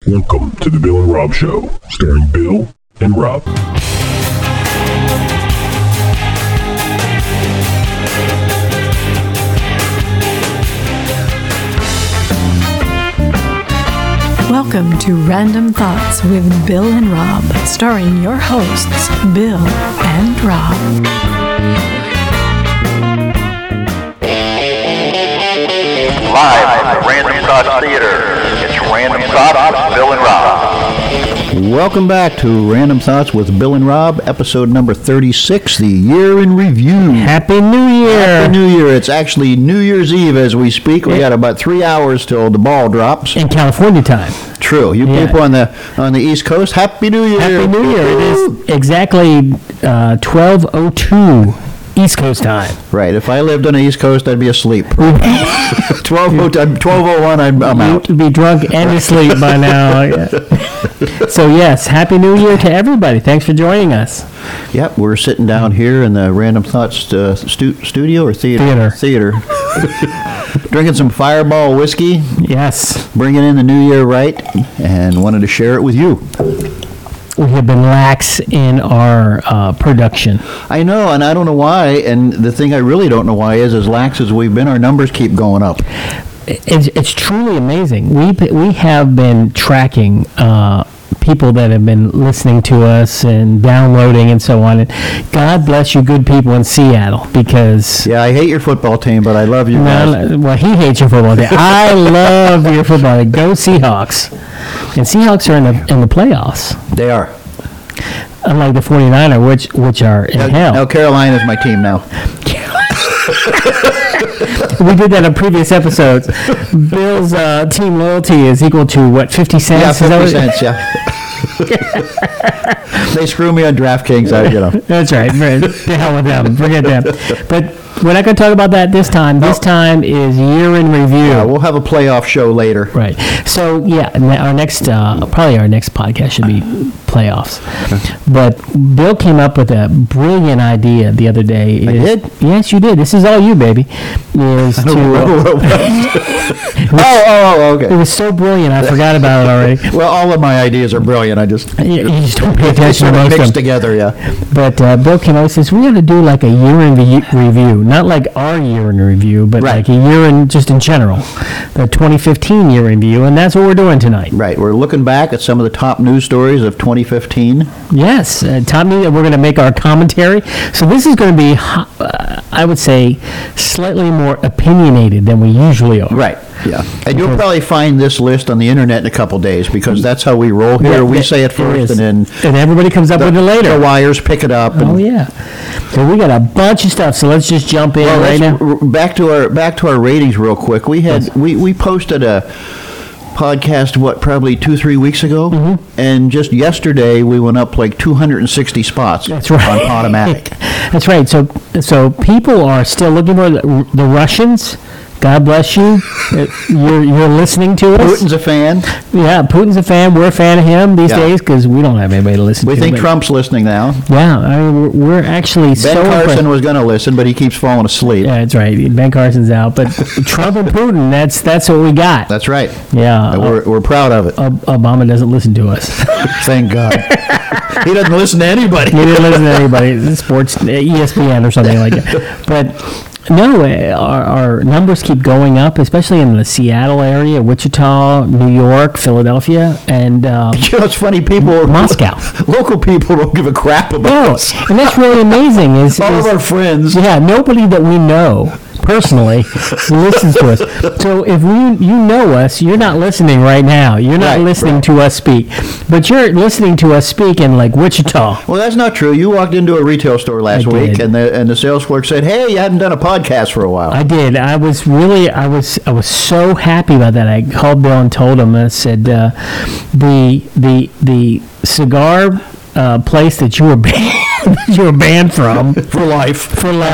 Welcome to the Bill and Rob Show, starring Bill and Rob. Welcome to Random Thoughts with Bill and Rob, starring your hosts, Bill and Rob. Live from the Random Thoughts Theater, it's Random Thoughts with Bill and Rob. Welcome back to Random Thoughts with Bill and Rob, episode number 36, the year in review. Happy New Year! Happy New Year. It's actually New Year's Eve as we speak. We got about 3 hours till the ball drops. In California time. True. You people on the East Coast, Happy New Year! Happy New Year! It is exactly 12:02 East Coast time. Right. If I lived on the East Coast, I'd be asleep. 12:01, I'm out. You'd be drunk and asleep by now. So yes, Happy New Year to everybody. Thanks for joining us. Yep, we're sitting down here in the Random Thoughts studio or theater. Theater. Drinking some Fireball whiskey. Yes. Bringing in the new year right, and wanted to share it with you. We have been lax in our production. I know, and I don't know why. And the thing I really don't know why is, as lax as we've been, our numbers keep going up. It's truly amazing. We have been tracking people that have been listening to us and downloading and so on. And God bless you, good people in Seattle, because yeah, I hate your football team, but I love you guys. Well, he hates your football team. I love your football team. Go Seahawks! And Seahawks are in the playoffs. They are. Unlike the 49ers, which are in hell. No, Carolina's my team now. We did that in previous episodes. Bill's team loyalty is equal to, what, 50 cents? Yeah, 50 cents, yeah. They screw me on DraftKings, That's right. The hell with them. Forget them. But we're not going to talk about that this time. This time is year in review. Yeah, we'll have a playoff show later. Right. So, yeah, our next podcast should be playoffs. Okay. But Bill came up with a brilliant idea the other day. I did? Yes, you did. This is all you, baby. Okay. It was so brilliant, I forgot about it already. Well, all of my ideas are brilliant. You just don't pay attention to most of them. Mixed together, yeah. But Bill came out and says, we got to do like a year in review. Not like our year in review, but like a year in general. The 2015 year in review, and that's what we're doing tonight. Right. We're looking back at some of the top news stories of 2015. Yes. Top news, we're going to make our commentary. So this is going to be, I would say, slightly more opinionated than we usually are. Right. Yeah. And you'll probably find this list on the internet in a couple days, because that's how we roll here. We say it first, and everybody comes up with it later. The wires pick it up. Oh yeah. So we got a bunch of stuff. So let's just jump in now. Back to our ratings real quick. We posted a podcast probably 2-3 weeks ago, and just yesterday we went up like 260 spots. That's right. On Automatic. That's right. So people are still looking for the Russians. God bless you. You're listening to us. Putin's a fan. Yeah, Putin's a fan. We're a fan of him these days because we don't have anybody to listen to. We think Trump's listening now. Yeah, I mean, we're actually Ben Carson was going to listen, but he keeps falling asleep. Yeah, that's right. Ben Carson's out, but Trump and Putin, that's what we got. That's right. Yeah. We're proud of it. Obama doesn't listen to us. Thank God. He doesn't listen to anybody. He didn't listen to anybody. Sports, ESPN or something like that. But no, our numbers keep going up, especially in the Seattle area, Wichita, New York, Philadelphia, and it's funny, Moscow. Local people don't give a crap about us. And that's really amazing. All of our friends. Yeah, nobody that we know personally listens to us. So if you know us, you're not listening right now. You're not listening to us speak. But you're listening to us speak in like Wichita. Well, that's not true. You walked into a retail store last week, and the sales clerk said, "Hey, you hadn't done a podcast for a while." I did. I was so happy about that. I called Bill and told him. I said, the cigar place that you were banned from for life.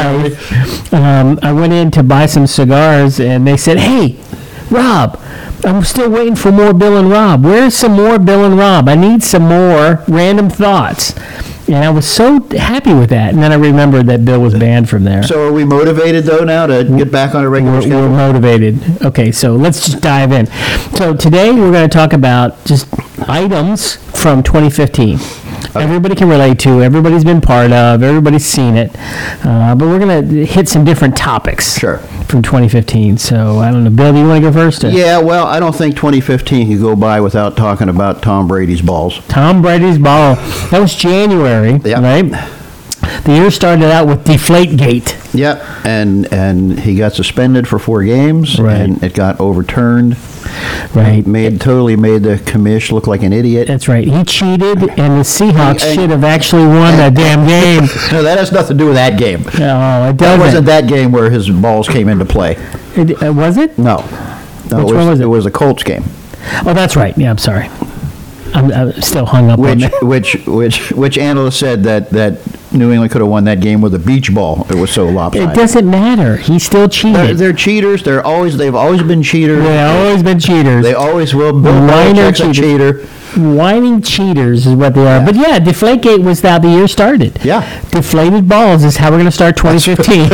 I went in to buy some cigars, and they said, "Hey, Rob, I'm still waiting for more Bill and Rob. Where's some more Bill and Rob? I need some more Random Thoughts." And I was so happy with that. And then I remembered that Bill was banned from there. So are we motivated, though, now to get back on a regular We're schedule? motivated. Okay, so let's just dive in. So today we're going to talk about just items from 2015. Everybody can relate to, everybody's been part of, everybody's seen it. But we're going to hit some different topics Sure. from 2015. So I don't know. Bill, do you want to go first? Yeah, well, I don't think 2015 can go by without talking about Tom Brady's balls. Tom Brady's ball. That was January, Yeah. right? The year started out with Deflategate. Yep, and he got suspended for 4 games, Right. and it got overturned. Right. Totally made the commish look like an idiot. That's right. He cheated, and the Seahawks And- should have actually won that damn game. No, that has nothing to do with that game. Oh, it That doesn't. wasn't that game where his balls came into play. Was it? No. No, Which one was it? It was the Colts game. Oh, that's right. Yeah, I'm sorry. I'm still hung up on that. Which analyst said that New England could have won that game with a beach ball? It was so It lopsided. doesn't matter. He still cheated. They're cheaters. They've always been cheaters. They've always been cheaters. They always will. Bill Minor Belichick's a cheater. Whining cheaters is what they are. Yeah. But yeah, Deflategate was how the year started. Yeah. Deflated balls is how we're going to start 2015.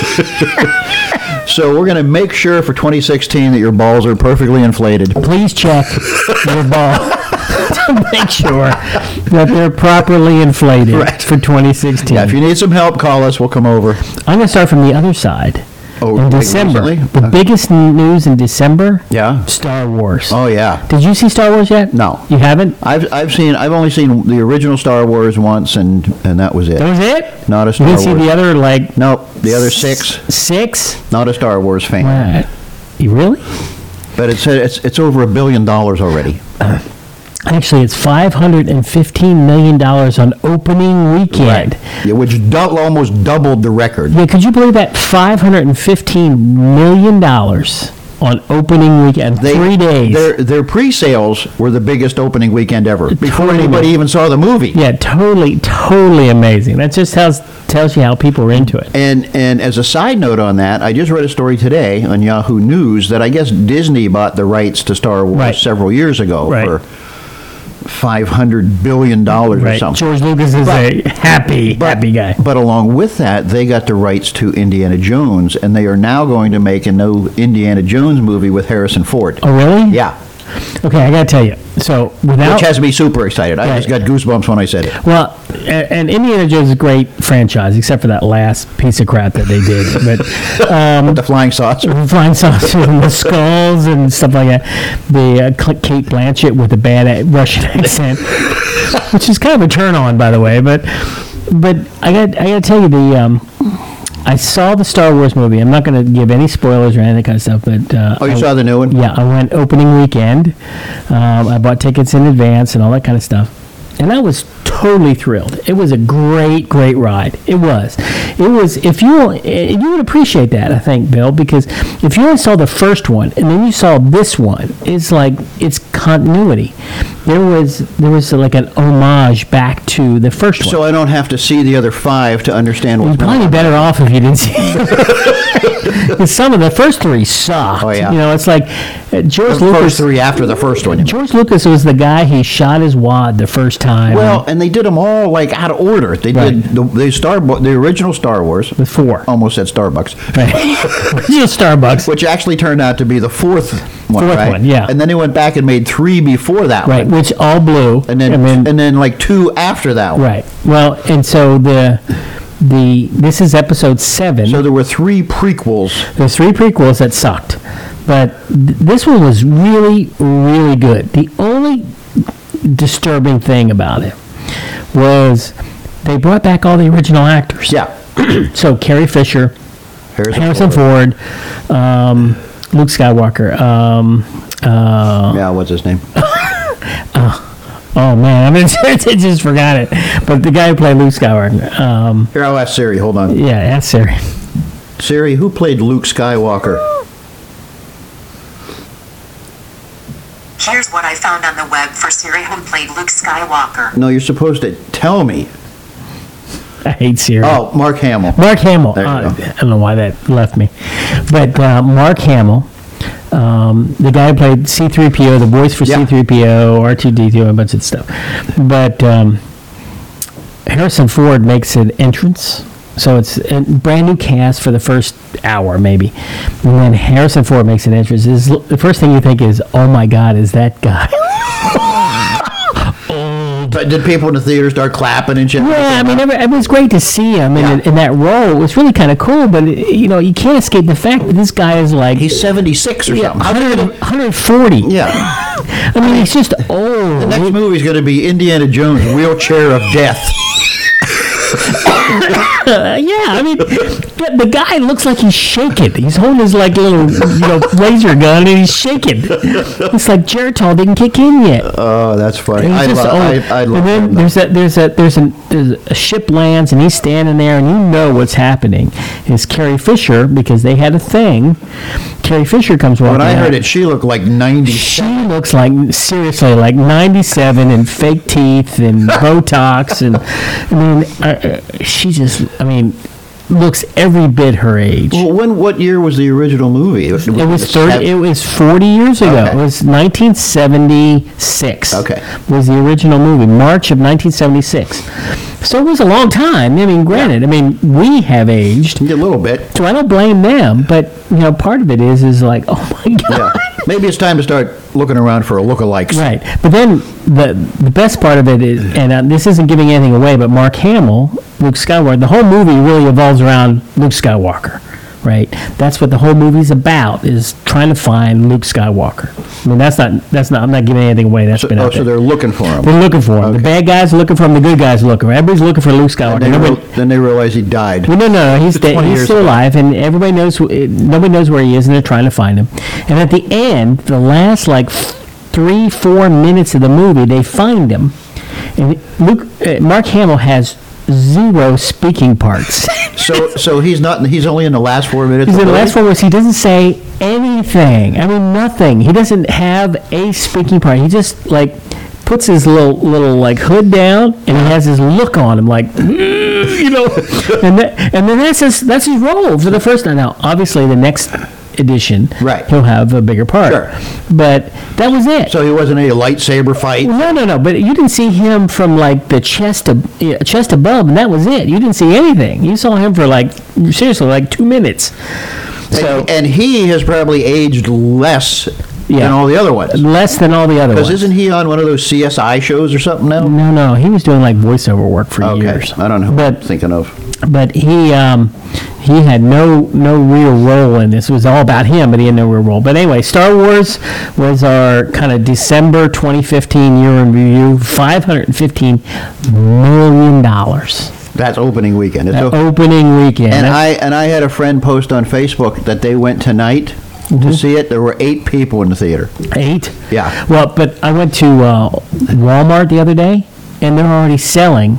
So we're going to make sure for 2016 that your balls are perfectly inflated. Please check your ball to make sure that they're properly inflated Right. for 2016. Yeah, if you need some help, call us. We'll come over. I'm going to start from the other side. Oh, in like December. recently? The biggest news in December, Yeah. Star Wars. Oh yeah. Did you see Star Wars yet? No. You haven't? I've only seen the original Star Wars once, and that was it. That was it? Not a You Star didn't see Wars. the other, like... Nope, the other 6. 6? Not a Star Wars fan. Wow. You really? But it's over $1 billion already. Actually, it's $515 million on opening weekend. Yeah, which almost doubled the record. Yeah, could you believe that? $515 million on opening weekend. 3 days. Their pre-sales were the biggest opening weekend ever. Before Totally. anybody even saw the movie. Yeah, totally amazing. That just tells you how people are into it. And as a side note on that, I just read a story today on Yahoo News that I guess Disney bought the rights to Star Wars Right. several years ago Right. for $500 billion or Right. something. George Lucas is a happy guy. But along with that, they got the rights to Indiana Jones, and they are now going to make a new Indiana Jones movie with Harrison Ford. Oh, really? Yeah, Okay, I got to tell you. So without... which has me super excited. I just got goosebumps when I said it. Well, and Indiana Jones is a great franchise, except for that last piece of crap that they did. But The flying saucer. flying saucer and the skulls and stuff like that. The Kate Blanchett with a bad Russian accent, which is kind of a turn on, by the way. But I got to tell you I saw the Star Wars movie. I'm not going to give any spoilers or any of that kind of stuff. But Oh, you saw the new one? yeah, I went opening weekend. I bought tickets in advance and all that kind of stuff. And I was totally thrilled. It was a great ride. It was. If you would appreciate that, I think, Bill, because if you only saw the first one and then you saw this one, it's like it's continuity. There was like an homage back to the first one. So I don't have to see the other 5 to understand what's You'd going probably on. be better off if you didn't see it. Some of the first 3 sucked. Oh, yeah. You know, it's like George The Lucas. first 3 after the first one. George Lucas was the guy. He shot his wad the first time. Well, and they did them all like out of order. They Right. did the original Star Wars. with 4. Almost said Starbucks. Right. Original Starbucks. Which actually turned out to be the 4th one, Fourth right? one, yeah. And then they went back and made 3 before that Right, one. which all blew. And then like 2 after that one. Right. Well, and so this is episode 7. So there were 3 prequels. There's 3 prequels that sucked, but this one was really good. The only disturbing thing about it was they brought back all the original actors. Yeah. So Carrie Fisher, Harrison Ford, Luke Skywalker. Yeah, what's his name? Oh man, I just forgot it. But the guy who played Luke Skywalker. Here, I'll ask Siri. Hold on. Yeah, that's Siri. Siri, who played Luke Skywalker? Here's what I found on the web for Siri who played Luke Skywalker. No, you're supposed to tell me. I hate Siri. Oh, Mark Hamill. Mark Hamill. There you go. I don't know why that left me. But Mark Hamill, the guy who played C-3PO, the voice for Yeah. C-3PO, R2-D2, a bunch of stuff. But Harrison Ford makes an entrance. So it's a brand new cast for the first hour, maybe. And then Harrison Ford makes an entrance. The first thing you think is, oh my God, is that guy? But did people in the theater start clapping and shit? Yeah, I mean, it was great to see him in that role. It was really kind of cool, but, you can't escape the fact that this guy is like... He's 76 or something. 140. Yeah. I mean, he's just old. The next movie's going to be Indiana Jones, Wheelchair of Death. Yeah, I mean, the guy looks like he's shaking. He's holding his like little, laser gun, and he's shaking. It's like Geritol didn't kick in yet. Oh, that's funny. I love and then there's a ship lands, and he's standing there, and you know what's happening. Is Carrie Fisher, because they had a thing. Carrie Fisher comes walking. When I heard it, she looked like 90. She looks like, seriously, like 97 and fake teeth and Botox. And, she just, looks every bit her age. Well, what year was the original movie? It was 40 years ago. Okay. It was 1976. Okay. Was the original movie, March of 1976. So it was a long time. Granted, we have aged. A little bit. So I don't blame them, but part of it is like, oh my God. Yeah. Maybe it's time to start looking around for a lookalikes. Right. But then the best part of it is, and this isn't giving anything away, but Mark Hamill, Luke Skywalker, the whole movie really evolves around Luke Skywalker, right? That's what the whole movie's about, is trying to find Luke Skywalker. I'm not giving anything away. That's been out there. So they're looking for him. They're looking for him. Okay. The bad guys are looking for him. The good guys are looking for him. Everybody's looking for Luke Skywalker. Then they realize he died. Well, no. He's dead. 20 He's years still ago. alive, and nobody knows where he is, and they're trying to find him. And at the end, the last 3-4 minutes of the movie, they find him, and Mark Hamill has 0 speaking parts. So he's not. He's only in the last 4 minutes. He's in the last 4 minutes. He doesn't say anything. Nothing. He doesn't have a speaking part. He just puts his little hood down, and he has his look on him, and then that's his role for the first time. Now, obviously, the next edition, right, he'll have a bigger part. Sure. But that was it. So he wasn't a lightsaber fight. No. But you didn't see him from the chest above, and that was it. You didn't see anything. You saw him for seriously 2 minutes. So and he has probably aged less than all the other ones. Less than all the other ones. Because isn't he on one of those CSI shows or something now? No. He was doing voiceover work for years. I don't know who I'm thinking of. But he had no real role in this. It was all about him, but he had no real role. But anyway, Star Wars was our kind of December 2015 year in review. $515 million. That's opening weekend. Opening weekend. And I had a friend post on Facebook that they went tonight to see it. There were 8 people in the theater. 8? Yeah. Well, but I went to Walmart the other day, and they're already selling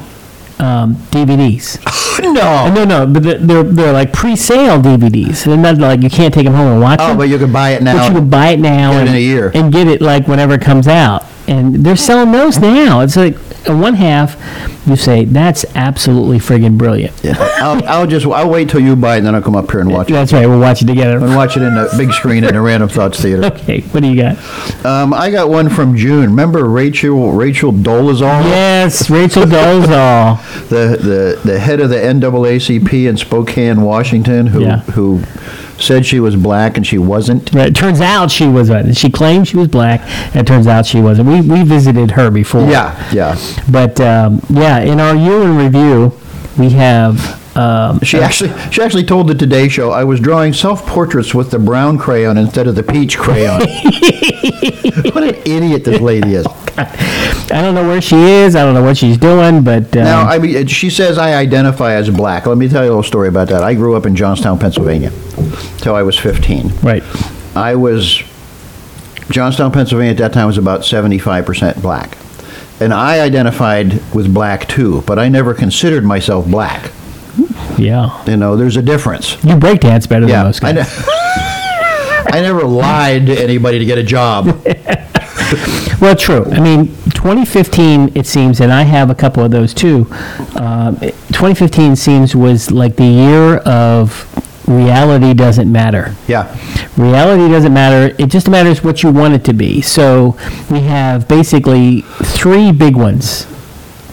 DVDs. No, but they're pre-sale DVDs. They're not you can't take them home and watch them. Oh, but you can buy it now. But you can buy it now in a year and get it whenever it comes out. And they're selling those now. It's one half. You say that's absolutely friggin' brilliant. Yeah. I'll wait till you buy it, and then I'll come up here and watch it. That's right. We'll watch it together. We'll watch it in the big screen in the Random Thoughts Theater. Okay. What do you got? I got one from June. Remember Rachel Dolezal? Yes, Rachel Dolezal. the head of the NAACP in Spokane, Washington, who said she was black and she wasn't. Right. It turns out she was. She claimed she was black, and it turns out she wasn't. We visited her before. Yeah. But in our year in review, we have. She actually told the Today Show, I was drawing self-portraits with the brown crayon instead of the peach crayon. What an idiot this lady is. I don't know where she is. I don't know what she's doing, but... Now, she says I identify as black. Let me tell you a little story about that. I grew up in Johnstown, Pennsylvania, till I was 15. Right. Johnstown, Pennsylvania at that time was about 75% black. And I identified with black, too, but I never considered myself black. Yeah. There's a difference. You breakdance better than most guys. I never lied to anybody to get a job. Well, true. 2015, it seems, and I have a couple of those too. 2015 seems was the year of reality doesn't matter. Yeah. Reality doesn't matter. It just matters what you want it to be. So we have basically 3 big ones.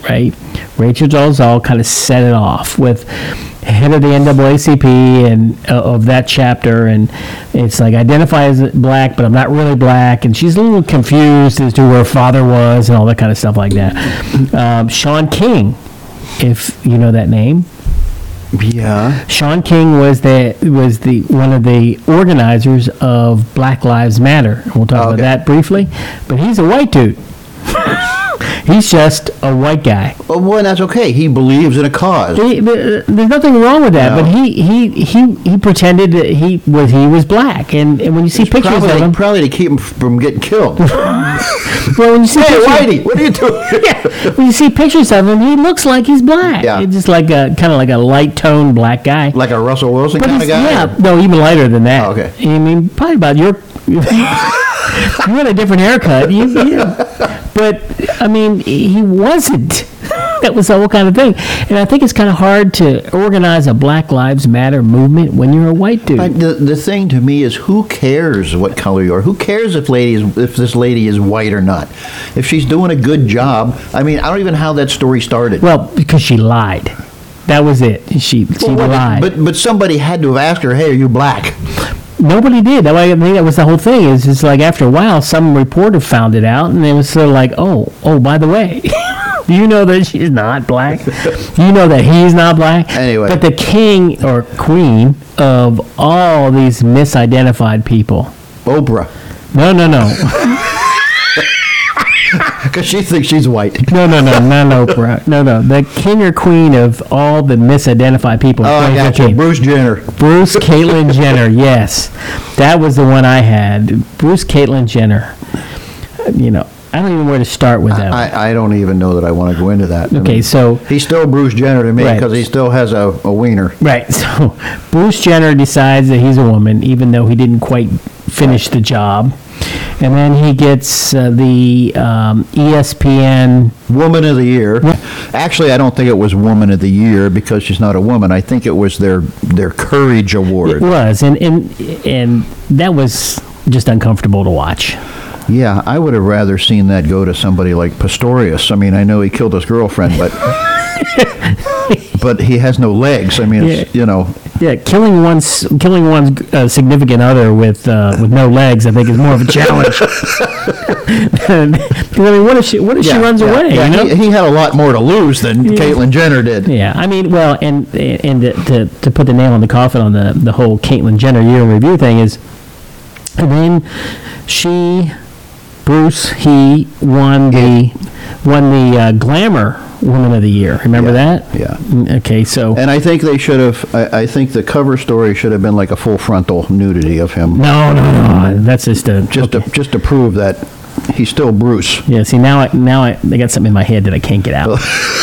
right? Rachel Dolezal kind of set it off with head of the NAACP and of that chapter, and it's like identify as black, but I'm not really black, and she's a little confused as to where her father was and all that kind of stuff like that. Shaun King, if you know that name. Yeah. Shaun King was the one of the organizers of Black Lives Matter. We'll talk about that briefly, but he's a white dude. He's just a white guy. Oh, boy, that's okay. He believes in a cause. There's nothing wrong with that, but he pretended that he was black, and when you see pictures of him, probably to keep him from getting killed. Well, when you see Whitey, what are you doing? when you see pictures of him, he looks like he's black. Yeah. It's just like kind of like a light toned black guy, Like a Russell Wilson kind of guy? Yeah, no, even lighter than that. Oh, okay. I mean, probably about your. You had a different haircut. But, I mean, he wasn't. That was the whole kind of thing. And I think it's kind of hard to organize a Black Lives Matter movement when you're a white dude. But the thing to me is, who cares what color you are? Who cares if this lady is white or not? If she's doing a good job, I mean, I don't even know how that story started. Well, because she lied. That was it. She lied. But somebody had to have asked her, hey, are you black? Nobody did. I think that was the whole thing. Is just like after a while, some reporter found it out, and it was sort of like, oh, by the way, do you know that she's not black? Do you know that he's not black? Anyway. But the king or queen of all these misidentified people. Oprah. No. Because she thinks she's white. No, not Oprah. No. The king or queen of all the misidentified people. Oh, I got you. Bruce Jenner. Bruce Caitlyn Jenner, yes. That was the one I had. Bruce Caitlyn Jenner. You know, I don't even know where to start with that. I don't even know that I want to go into that. Okay, so... He's still Bruce Jenner to me because he still has a wiener. Right, so Bruce Jenner decides that he's a woman, even though he didn't quite finish the job. And then he gets the ESPN... Woman of the Year. Actually, I don't think it was Woman of the Year because she's not a woman. I think it was their Courage Award. It was, and that was just uncomfortable to watch. Yeah, I would have rather seen that go to somebody like Pistorius. I mean, I know he killed his girlfriend, but but he has no legs. I mean, it's, you know... Yeah, killing one's significant other with no legs, I think, is more of a challenge. I mean, what if she runs away? Yeah, you know? he had a lot more to lose than Caitlyn Jenner did. Yeah, I mean, well, and to put the nail in the coffin on the whole Caitlyn Jenner year in review thing is, and then Bruce, he won the Glamour Woman of the Year. Remember that? Yeah. Okay, so... And I think they should have... I think the cover story should have been like a full frontal nudity of him. No. That's just to prove that he's still Bruce. Yeah. See, now I got something in my head that I can't get out.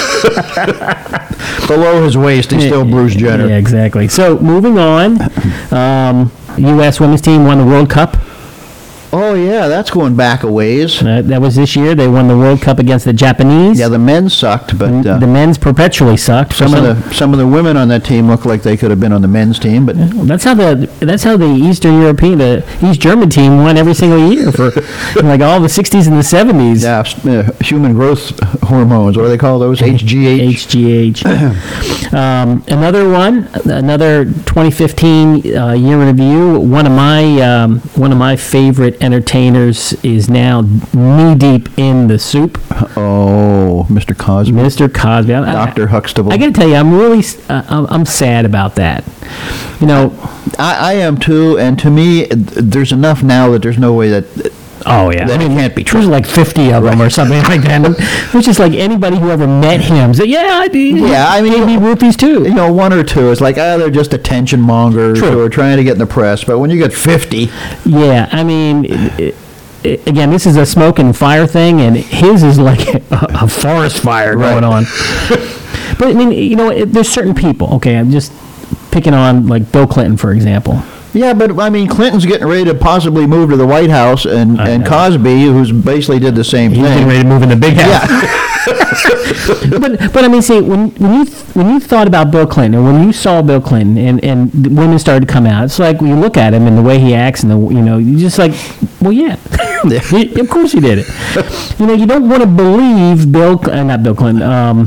Below his waist, he's still Bruce Jenner. Yeah, exactly. So moving on, U.S. women's team won the World Cup. Oh, yeah, that's going back a ways. That was this year. They won the World Cup against the Japanese. Yeah, the men sucked, but... the men's perpetually sucked. Some of the women on that team look like they could have been on the men's team, but... That's how the East German team won every single year for like all the 60s and the 70s. Yeah, human growth hormones, what do they call those? HGH? HGH. Another 2015 year in review. One of my favorite entertainers is now knee deep in the soup. Oh, Mr. Cosby. Mr. Cosby. Dr. Huxtable. I got to tell you, I'm really I'm sad about that. You know, I am too, and to me, there's enough now that there's no way that... Oh, yeah. That can't be true. There's like 50 of them or something like that. Which is like anybody who ever met him said, I mean, gave me roofies too. You know, one or two. It's like, they're just attention mongers who are trying to get in the press. But when you get 50... Yeah, I mean... Again, this is a smoke and fire thing, and his is like a forest fire going on. But, I mean, you know, there's certain people. Okay, I'm just picking on, like, Bill Clinton, for example. Yeah, but, I mean, Clinton's getting ready to possibly move to the White House, and Cosby, who's basically did the same thing. He's getting ready to move in the big house. Yeah. But I mean, see, when you thought about Bill Clinton, or when you saw Bill Clinton, and the women started to come out, it's like when you look at him and the way he acts, and you just like, well, yeah, of course he did it. You don't want to believe not Bill Clinton,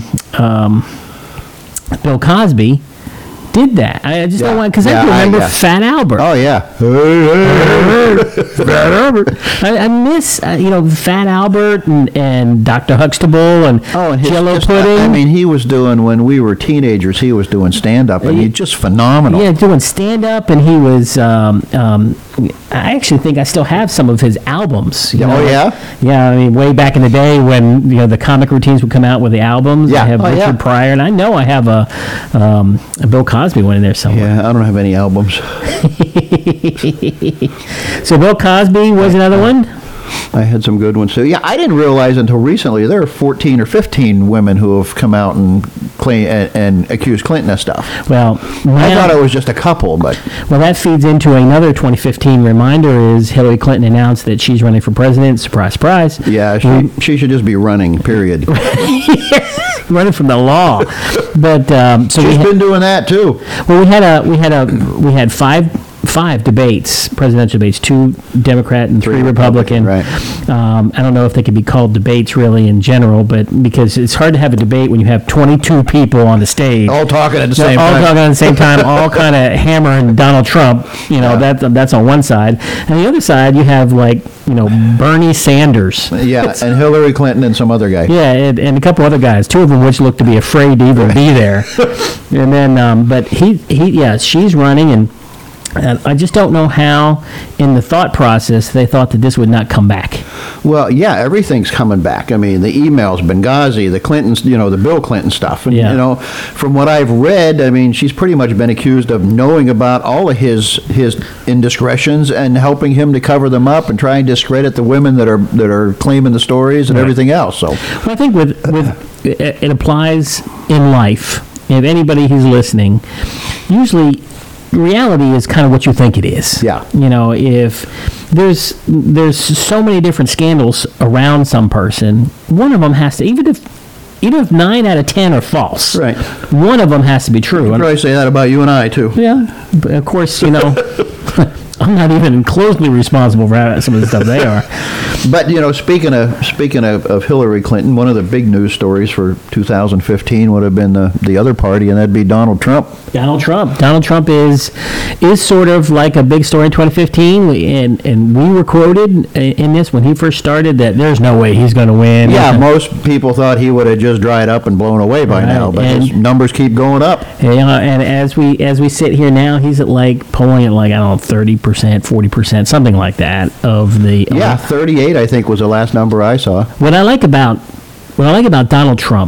Bill Cosby did that. I just don't want, because I remember Fat Albert. Oh yeah, Fat Albert. I miss Fat Albert and Dr. Huxtable and Jello pudding. I mean, he was doing, when we were teenagers, he was doing stand up, and he's just phenomenal. Yeah, doing stand up, and he was. I actually think I still have some of his albums. Oh yeah. Yeah, I mean, way back in the day when the comic routines would come out with the albums. Yeah. I have Richard Pryor, and I know I have a Bill Cosby one in there somewhere. Yeah, I don't have any albums. So Bill Cosby was another one? I had some good ones too. Yeah, I didn't realize until recently there are 14 or 15 women who have come out and claim and accused Clinton of stuff. Well, I thought it was just a couple, but well, that feeds into another 2015 reminder: is Hillary Clinton announced that she's running for president. Surprise, surprise. Yeah, she should just be running. Period. Running from the law. But so she's been doing that too. Well, we had five debates, presidential debates, 2 Democrat and 3 Republican. Right. I don't know if they could be called debates really in general, but because it's hard to have a debate when you have 22 people on the stage. All talking at the same time. All talking at the same time, all kind of hammering Donald Trump. That's on one side. And the other side, you have Bernie Sanders. Yeah, and Hillary Clinton and some other guy. Yeah, and a couple other guys, 2 of them which look to be afraid to even be there. And then, but she's running, and I just don't know how, in the thought process, they thought that this would not come back. Well, yeah, everything's coming back. I mean, the emails, Benghazi, the Clintons, the Bill Clinton stuff. And, from what I've read, I mean, she's pretty much been accused of knowing about all of his indiscretions and helping him to cover them up and trying to discredit the women that are claiming the stories and everything else. So, well, I think with it applies in life. If anybody who's listening, usually reality is kind of what you think it is. Yeah. If there's so many different scandals around some person, one of them has to, even if 9 out of 10 are false, right, one of them has to be true. I'd probably say that about you and I too. Yeah, but of course, I'm not even closely responsible for some of the stuff they are. But speaking of Hillary Clinton, one of the big news stories for 2015 would have been the other party, and that'd be Donald Trump. Donald Trump is sort of like a big story in 2015, and we were quoted in this when he first started that there's no way he's going to win. Yeah, most people thought he would have just dried up and blown away by now, but his numbers keep going up. Yeah, and as we sit here now, he's at polling at I don't know, 30%, 40%, something like that of the. Yeah, 38 I think was the last number I saw. What I like about Donald Trump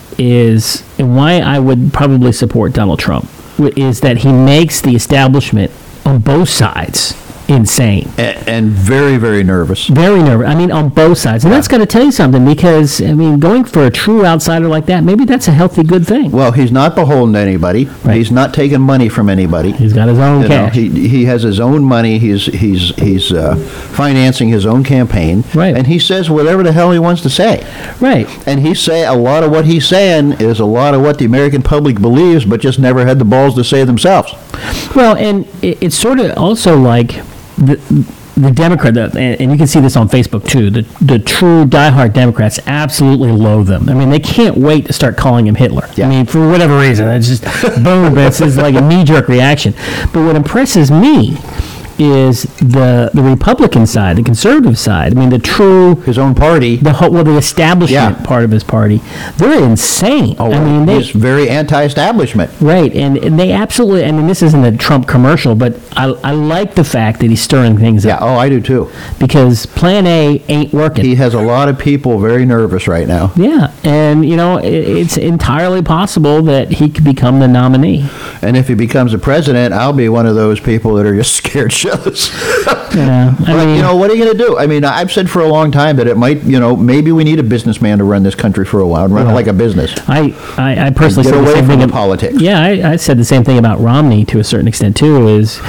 is, and why I would probably support Donald Trump, is that he makes the establishment on both sides insane. And very, very nervous. Very nervous. I mean, on both sides. And that's got to tell you something, because, I mean, going for a true outsider like that, maybe that's a healthy, good thing. Well, he's not beholden to anybody. Right. He's not taking money from anybody. He's got his own cash. He has his own money. He's financing his own campaign. Right. And he says whatever the hell he wants to say. Right. And a lot of what he's saying is a lot of what the American public believes, but just never had the balls to say themselves. Well, and it's sort of also like the Democrat, and you can see this on Facebook too, the true diehard Democrats absolutely loathe them. I mean, they can't wait to start calling him Hitler. Yeah. I mean, for whatever reason, it's just boom, it's like a knee-jerk reaction. But what impresses me is the Republican side, the conservative side. I mean, his own party, the establishment part of his party. They're insane. Oh, I mean, he's very anti-establishment. Right, and they absolutely. I mean, this isn't a Trump commercial, but I like the fact that he's stirring things up. Yeah, I do too. Because Plan A ain't working. He has a lot of people very nervous right now. Yeah, and it's entirely possible that he could become the nominee. And if he becomes the president, I'll be one of those people that are just scared shitless. Yeah, I mean, what are you going to do? I mean, I've said for a long time that it might, maybe we need a businessman to run this country for a while and run it like a business. I personally said the same thing about politics. Yeah, I said the same thing about Romney to a certain extent too. Is,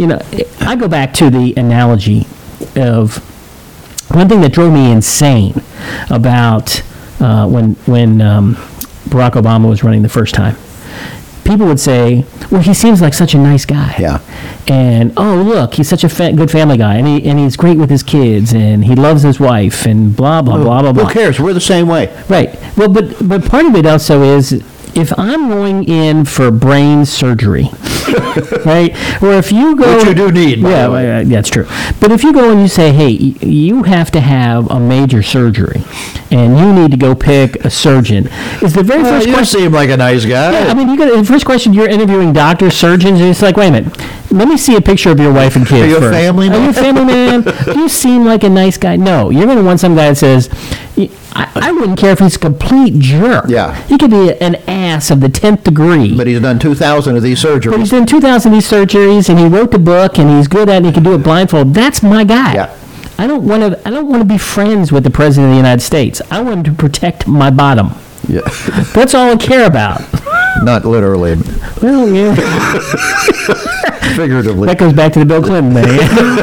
I go back to the analogy of one thing that drove me insane about when Barack Obama was running the first time. People would say, well, he seems like such a nice guy. Yeah. And, oh, look, he's such a good family guy, and he's great with his kids, and he loves his wife, and blah, blah, blah, blah, blah. Who cares? We're the same way. Right. Well, but part of it also is, if I'm going in for brain surgery, right, or if you go... Which you do need, by the way. Yeah, that's true. But if you go and you say, hey, you have to have a major surgery, and you need to go pick a surgeon, is the very first You question... seem like a nice guy. Yeah, I mean, the first question, you're interviewing doctors, surgeons, and it's like, wait a minute, let me see a picture of your wife and kids Are you a first. family man? Are you a family man? Do you seem like a nice guy? No, you're going to want some guy that says, I wouldn't care if he's a complete jerk. Yeah. He could be an ass of the 10th degree. But he's done 2,000 of these surgeries. But he's done 2,000 of these surgeries, and he wrote the book, and he's good at it, and he can do it blindfold. That's my guy. Yeah. I don't want to be friends with the President of the United States. I want him to protect my bottom. Yeah. That's all I care about. Not literally. Well, yeah. Figuratively. That goes back to the Bill Clinton thing.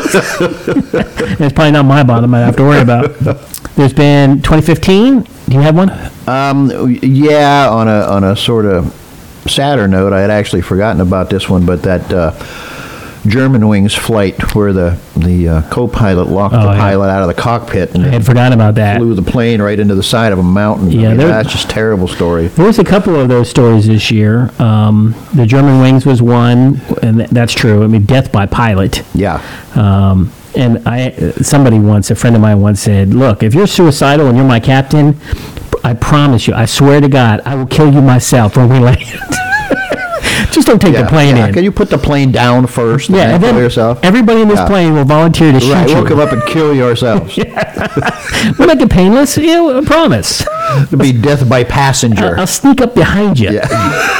It's probably not my bottom I have to worry about. There's been 2015. Do you have one? Yeah, on a sort of sadder note, I had actually forgotten about this one, but that Germanwings flight where the co-pilot locked the pilot out of the cockpit and I had forgotten about that. flew the plane right into the side of a mountain. Yeah, I mean, that's just a terrible story. There was a couple of those stories this year. The Germanwings was one, and that's true. I mean, death by pilot. Yeah. And somebody once, a friend of mine once said, look, if you're suicidal and you're my captain, I promise you, I swear to God, I will kill you myself when we land. Just don't take the plane in. Can you put the plane down first and then kill yourself? Everybody in this plane will volunteer to shoot Right, you. we'll come up and kill yourselves. We'll make it painless. I promise. It'll be death by passenger. I'll sneak up behind you. Yeah.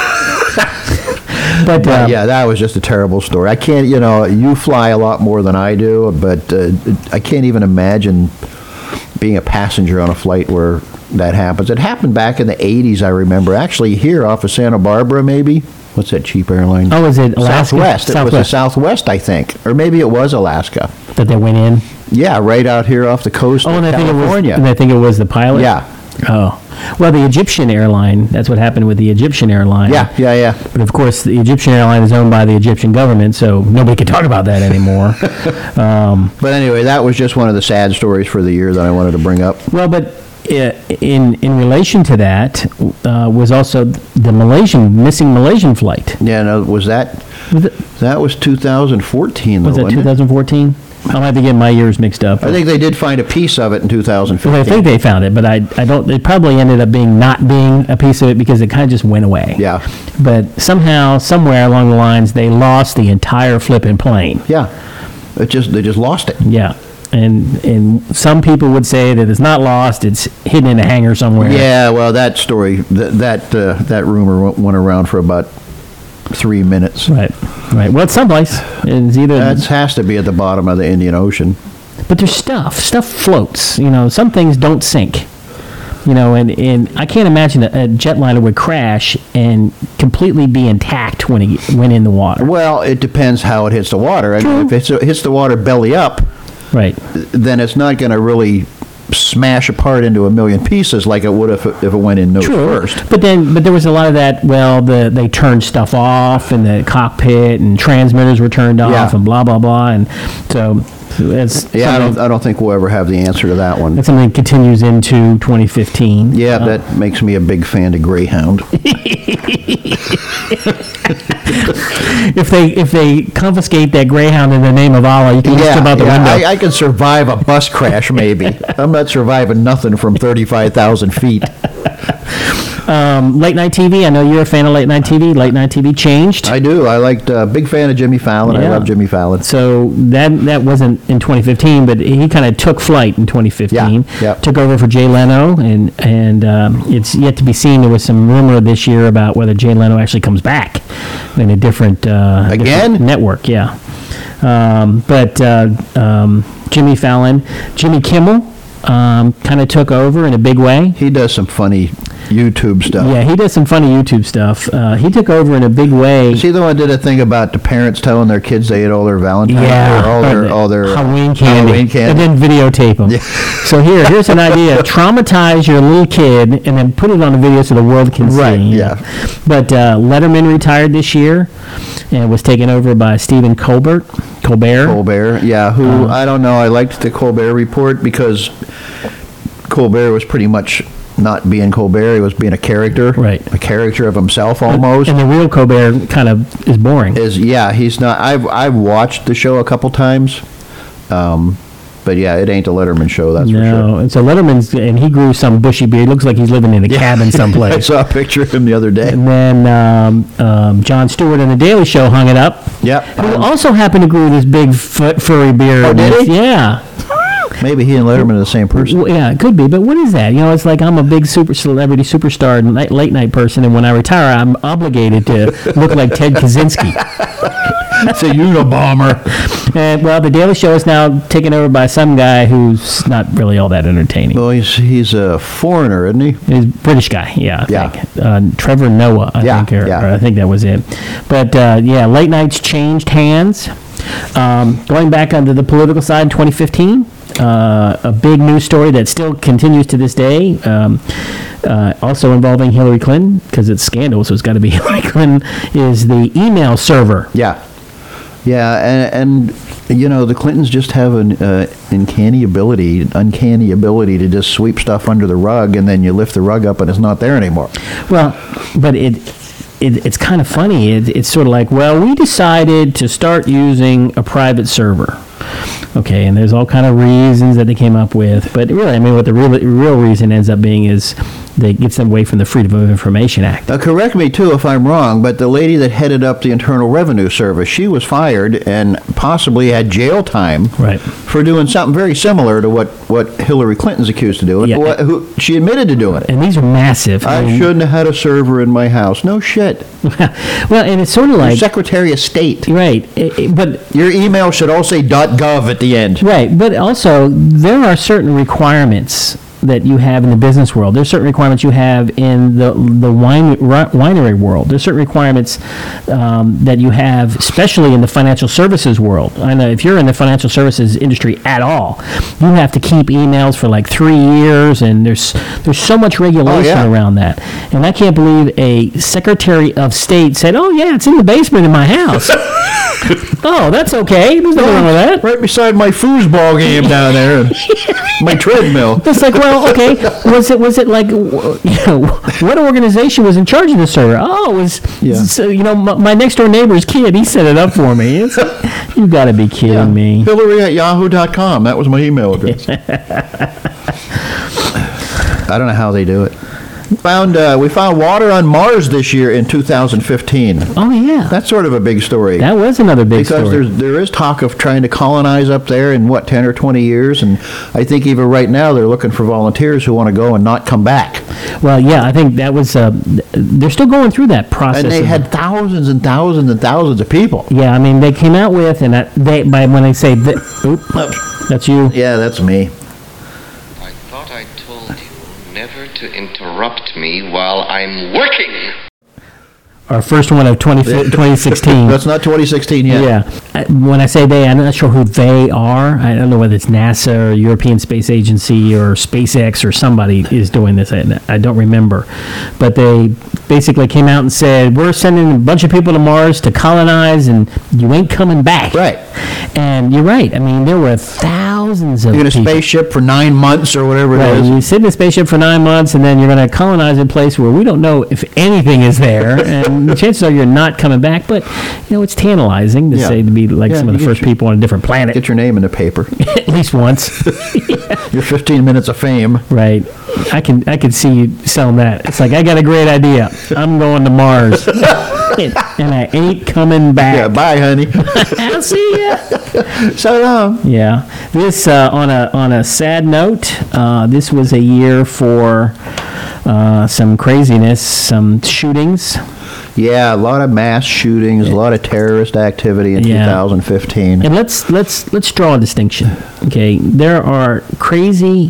But yeah, that was just a terrible story. I can't, you fly a lot more than I do, but I can't even imagine being a passenger on a flight where that happens. It happened back in the 80s, I remember. Actually, here off of Santa Barbara, maybe. What's that cheap airline? Oh, is it Alaska? Southwest. It was a Southwest, I think. Or maybe it was Alaska. That they went in? Yeah, right out here off the coast of California. I think it was the pilot? Yeah. Oh. Well, the Egyptian airline, that's what happened with the Egyptian airline. Yeah. But, of course, the Egyptian airline is owned by the Egyptian government, so nobody can talk about that anymore. But anyway, that was just one of the sad stories for the year that I wanted to bring up. Well, but in relation to that was also the missing Malaysian flight. Yeah, no, that was 2014, though, Was that wasn't it? 2014? I'll have to get my years mixed up. I think they did find a piece of it in 2015. Well, I think they found it, but I don't. It probably ended up not being a piece of it because it kind of just went away. Yeah. But somehow, somewhere along the lines, they lost the entire flipping plane. Yeah. They just lost it. Yeah. And some people would say that it's not lost; it's hidden in a hangar somewhere. Yeah. Well, that story, that rumor went around for about 3 minutes. Right. Well, it's someplace. It's either That has to be at the bottom of the Indian Ocean. But there's stuff. Stuff floats. Some things don't sink. And I can't imagine a jetliner would crash and completely be intact when it went in the water. Well, it depends how it hits the water. I mean, if it hits the water belly up, right, then it's not going to really smash apart into a million pieces like it would if it went in nose first. But there was a lot of that. Well, they turned stuff off in the cockpit, and transmitters were turned off, and blah blah blah, and so. I don't think we'll ever have the answer to that one. That's something that continues into 2015. Yeah, that makes me a big fan of Greyhound. If they confiscate that Greyhound in the name of Allah, you can just jump out the window. I can survive a bus crash, maybe. I'm not surviving nothing from 35,000 feet. Late night TV. I know you're a fan of late night TV. Late night TV changed. I do. I liked. Big fan of Jimmy Fallon. I love Jimmy Fallon. So that wasn't in 2015, but he kind of took flight in 2015. Yeah. Took over for Jay Leno, and it's yet to be seen. There was some rumor this year about whether Jay Leno actually comes back in a different different network. Yeah. But Jimmy Fallon, Jimmy Kimmel. Kind of took over in a big way. He does some funny YouTube stuff. Yeah, he does some funny YouTube stuff. He took over in a big way. Is he the one that did a thing about the parents telling their kids they ate all their Valentine's or all their Halloween candy, and then videotape them? Yeah. So here's an idea: traumatize your little kid and then put it on a video so the world can see. Right. Yeah. But Letterman retired this year and was taken over by Stephen Colbert. Yeah. Who I don't know. I liked the Colbert Report because Colbert was pretty much not being Colbert, he was being a character, right? A character of himself almost. And the real Colbert kind of is boring. He's not. I've watched the show a couple times, but yeah, it ain't a Letterman show. That's for sure. No, it's a Letterman's, and he grew some bushy beard. He looks like he's living in a cabin someplace. I saw a picture of him the other day. And then Jon Stewart on the Daily Show hung it up. Yep. Who also happened to grow this big furry beard. Oh, did he? Yeah. Maybe he and Letterman are the same person. Well, yeah, it could be. But what is that? It's like I'm a big celebrity superstar and late night person, and when I retire, I'm obligated to look like Ted Kaczynski. It's a Unabomber. And well, the Daily Show is now taken over by some guy who's not really all that entertaining. Well, he's a foreigner, isn't he? He's a British guy, I think. Trevor Noah, I think, or I think that was it. But late nights changed hands. Going back onto the political side in 2015, a big news story that still continues to this day, also involving Hillary Clinton, because it's scandal, so it's got to be Hillary Clinton, is the email server. Yeah, and the Clintons just have an uncanny ability to just sweep stuff under the rug, and then you lift the rug up and it's not there anymore. Well, but it's kind of funny. It's sort of like, well, we decided to start using a private server. Okay, and there's all kind of reasons that they came up with, but really, I mean, what the real reason ends up being is that gets them away from the Freedom of Information Act. Correct me, too, if I'm wrong, but the lady that headed up the Internal Revenue Service, she was fired and possibly had jail time for doing something very similar to what Hillary Clinton's accused of doing. Yeah. She admitted to doing it. And these are massive. I shouldn't have had a server in my house. No shit. Well, and it's sort of like... You're Secretary of State. Right. But your email should all say .gov at the end. Right, but also there are certain requirements that you have in the business world. There's certain requirements you have in the winery world. There's certain requirements that you have, especially in the financial services world. I know if you're in the financial services industry at all, you have to keep emails for like 3 years, and there's so much regulation around that. And I can't believe a Secretary of State said, "Oh yeah, it's in the basement in my house." Oh, that's okay. There's nothing wrong with that. Right beside my foosball game down there, and my treadmill. It's like, well, okay. Was it like, what organization was in charge of the server? Oh, it was my next door neighbor's kid. He set it up for me. It's like, you got to be kidding me. Hillary@yahoo.com. That was my email address. I don't know how they do it. We found water on Mars this year in 2015. Oh yeah, that's sort of a big story. That was another big story because there is talk of trying to colonize up there in 10 or 20 years, and I think even right now they're looking for volunteers who want to go and not come back. Well, yeah, I think that was they're still going through that process, and they had thousands and thousands and thousands of people. Yeah, I mean they came out with, and when they say that's you. Yeah, that's me. Never to interrupt me while I'm working. Our first one of 2016. That's not 2016 yet. Yeah. When I say they, I'm not sure who they are. I don't know whether it's NASA or European Space Agency or SpaceX or somebody is doing this. I don't remember. But they basically came out and said, we're sending a bunch of people to Mars to colonize, and you ain't coming back. Right. And you're right. I mean, there were thousands of people. You're in a spaceship for 9 months or whatever it is. You sit in a spaceship for 9 months, and then you're going to colonize a place where we don't know if anything is there. And the chances are you're not coming back, but it's tantalizing to be like some of the first people on a different planet. Get your name in the paper at least once. Your 15 minutes of fame. Right. I can see you selling that. It's like, I got a great idea. I'm going to Mars, and I ain't coming back. Yeah, bye, honey. I'll see ya. So long. Yeah. This on a sad note. This was a year for some craziness, some shootings. Yeah, a lot of mass shootings, a lot of terrorist activity in 2015. And let's draw a distinction. Okay, there are crazy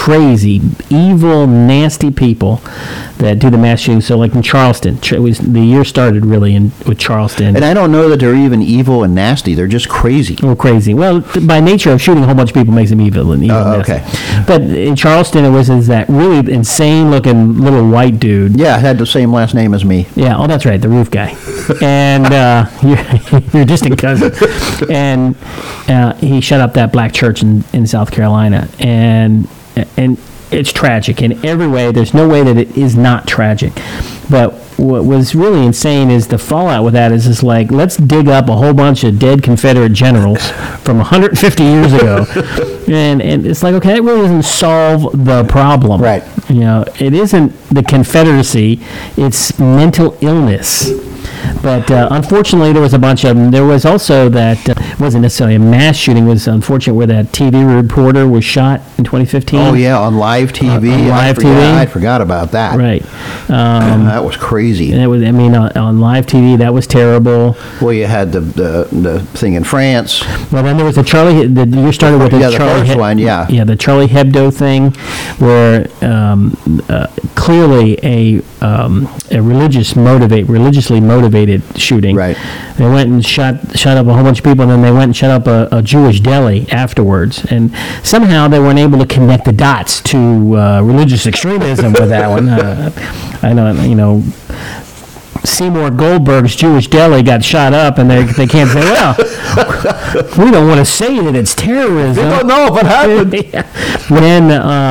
crazy, evil, nasty people that do the mass shootings. So like in Charleston, the year started really with Charleston. And I don't know that they're even evil and nasty. They're just crazy. Oh, crazy. Well, by nature of shooting a whole bunch of people makes them evil and nasty. Okay. But in Charleston, it was that really insane-looking little white dude. Yeah, had the same last name as me. Yeah, oh, that's right, the roof guy. And your distant cousin. And he shut up that black church in South Carolina. And it's tragic in every way. There's no way that it is not tragic. But what was really insane is the fallout with that is just like, let's dig up a whole bunch of dead Confederate generals from 150 years ago. And it's like, okay, that really doesn't solve the problem. Right. You know, it isn't the Confederacy, it's mental illness. But unfortunately, there was a bunch of them. There was also that wasn't necessarily a mass shooting. It was unfortunate where that TV reporter was shot in 2015. Oh, yeah, on live TV. On live TV. I forgot about that. Right. That was crazy. And it was, on live TV, that was terrible. Well, you had the thing in France. Well, then there was you started with the first one, yeah. Yeah, the Charlie Hebdo thing, where clearly a religiously motivated shooting. Right. They went and shot up a whole bunch of people, and then they went and shut up a Jewish deli afterwards. And somehow they weren't able to connect the dots to religious extremism with that one. I know, Seymour Goldberg's Jewish deli got shot up, and they can't say, well, we don't want to say that it's terrorism. We don't know what happened. Then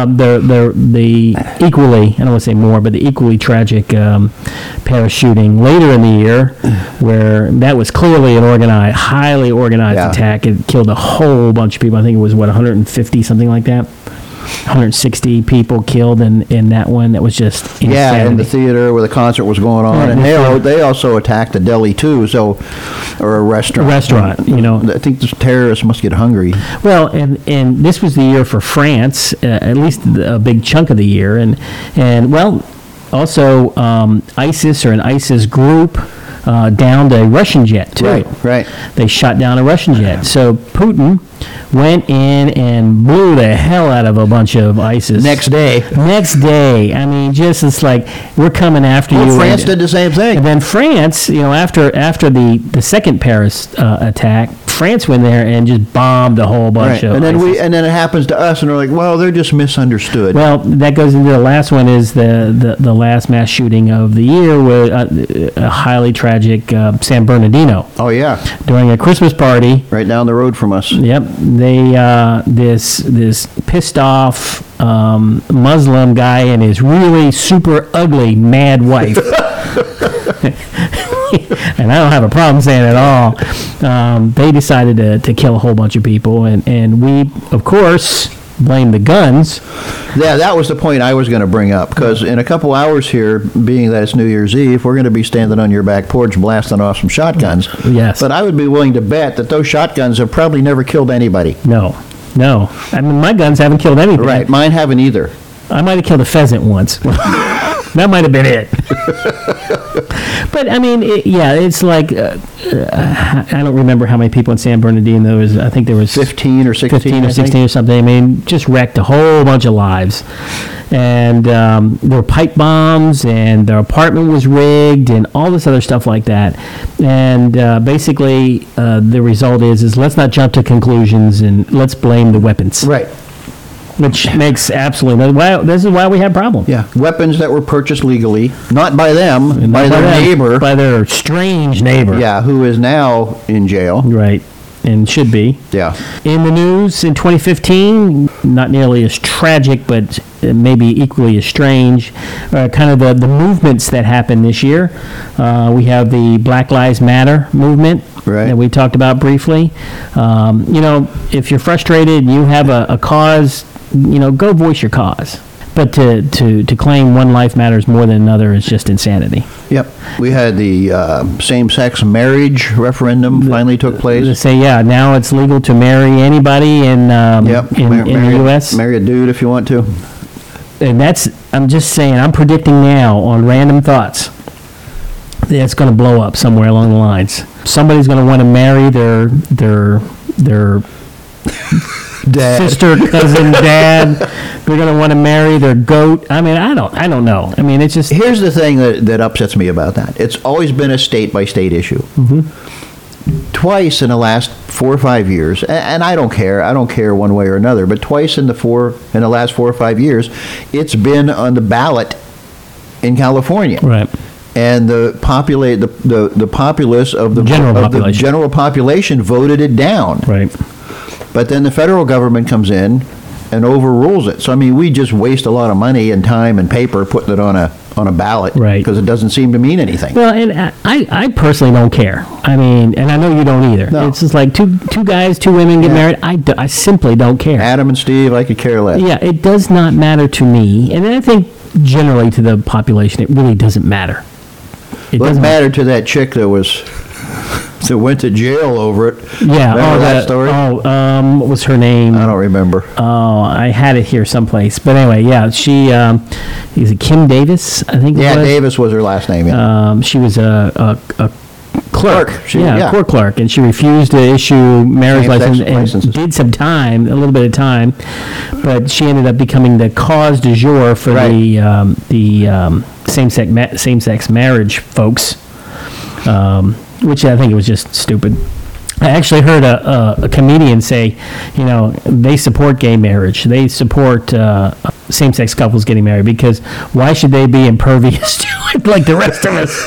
the equally, I don't want to say more, but the equally tragic Paris shooting later in the year, where that was clearly an highly organized attack. It killed a whole bunch of people. I think it was, 150, something like that. 160 people killed in that one. That was just insanity. Yeah, in the theater where the concert was going on. And they also attacked the deli, too, or a restaurant. I think the terrorists must get hungry. Well, and this was the year for France, at least a big chunk of the year. And also ISIS or an ISIS group downed a Russian jet, too. Right. They shot down a Russian jet. So Putin went in and blew the hell out of a bunch of ISIS. Next day. I mean, just it's like, we're coming after you. France did the same thing. And then France, after the second Paris attack, France went there and just bombed a whole bunch of ISIS. And then it happens to us, and we're like, well, they're just misunderstood. Well, that goes into the last one, is the last mass shooting of the year, with a highly tragic San Bernardino. Oh, yeah. During a Christmas party. Right down the road from us. Yep. They this pissed off Muslim guy and his really super ugly mad wife. And I don't have a problem saying it at all. They decided to kill a whole bunch of people, and we, of course, blame the guns. Yeah, that was the point I was going to bring up, because in a couple hours here, being that it's New Year's Eve, we're going to be standing on your back porch blasting off some shotguns. Yes. But I would be willing to bet that those shotguns have probably never killed anybody. No. I mean, my guns haven't killed anything. Right, mine haven't either. I might have killed a pheasant once. That might have been it. But, I mean, it's like, I don't remember how many people in San Bernardino there was. I think there was 15 or 16. 15 or 16 or something. I mean, just wrecked a whole bunch of lives. And there were pipe bombs, and their apartment was rigged, and all this other stuff like that. And basically, the result is let's not jump to conclusions, and let's blame the weapons. Right. Which makes absolutely this is why we have problems. Yeah, weapons that were purchased legally, not by them, by their neighbor, by their strange neighbor. Yeah, who is now in jail. Right, and should be. Yeah. In the news in 2015, not nearly as tragic, but maybe equally as strange. Kind of the movements that happened this year. We have the Black Lives Matter movement. Right. That we talked about briefly. If you're frustrated and you have a cause, go voice your cause. But to claim one life matters more than another is just insanity. Yep. We had the same-sex marriage referendum finally took place. They say, now it's legal to marry anybody in the U.S. Marry a dude if you want to. And I'm just saying, I'm predicting now on Random Thoughts that it's going to blow up somewhere along the lines. Somebody's going to want to marry their Dad. sister, cousin, dad. They're going to want to marry their goat. I mean, I don't know. I mean, it's just... Here's the thing that upsets me about that. It's always been a state-by-state issue. Twice in the last 4 or 5 years, and I don't care one way or another, but twice in the last 4 or 5 years, it's been on the ballot in California. Right. And the populace of the general population voted it down. Right. But then the federal government comes in and overrules it. So I mean, we just waste a lot of money and time and paper putting it on a ballot, right? Because it doesn't seem to mean anything. Well, and I personally don't care. I mean, and I know you don't either. No. It's just like two guys, 2 women get married. I simply don't care. Adam and Steve, I could care less. Yeah, it does not matter to me, and I think generally to the population, it really doesn't matter. It doesn't matter to that chick that went to jail over it. Yeah. Remember that story? What was her name? I don't remember. Oh, I had it here someplace. But anyway, yeah, she, is it Kim Davis? I think. Yeah, Davis was her last name. Yeah. She was a clerk. Court clerk, and she refused to issue marriage licenses and did a little bit of time, but she ended up becoming the cause du jour for the same-sex marriage folks, which I think it was just stupid. I actually heard a comedian say, they support gay marriage. They support same-sex couples getting married because why should they be impervious to it like the rest of us?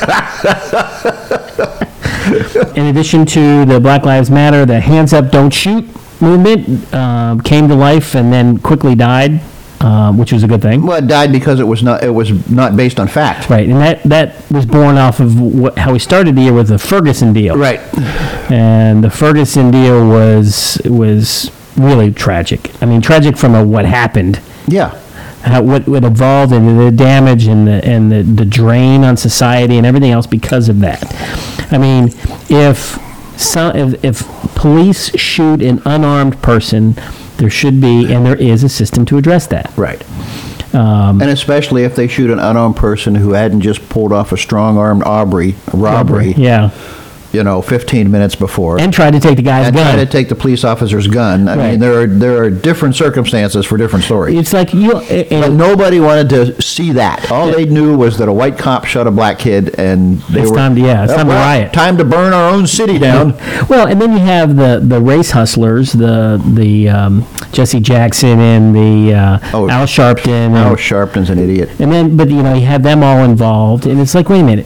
In addition to the Black Lives Matter, the Hands Up, Don't Shoot movement came to life and then quickly died, which was a good thing. Well, it died because it was not based on fact. Right, and that was born off of how we started the year with the Ferguson deal. Right. And the Ferguson deal was really tragic. I mean, tragic from what happened. Yeah. What evolved and the damage and the drain on society and everything else because of that. I mean, if police shoot an unarmed person, there should be and there is a system to address that. Right. And especially if they shoot an unarmed person who hadn't just pulled off a strong-armed robbery. Yeah. 15 minutes before. And tried to take the guy's gun. And tried to take the police officer's gun. I mean, there are different circumstances for different stories. It's like but nobody wanted to see that. All they knew was that a white cop shot a black kid, and it's time to riot. Time to burn our own city down. Well, and then you have the race hustlers, the Jesse Jackson and the Al Sharpton. Al Sharpton's an idiot. And then, but you have them all involved, and it's like, wait a minute,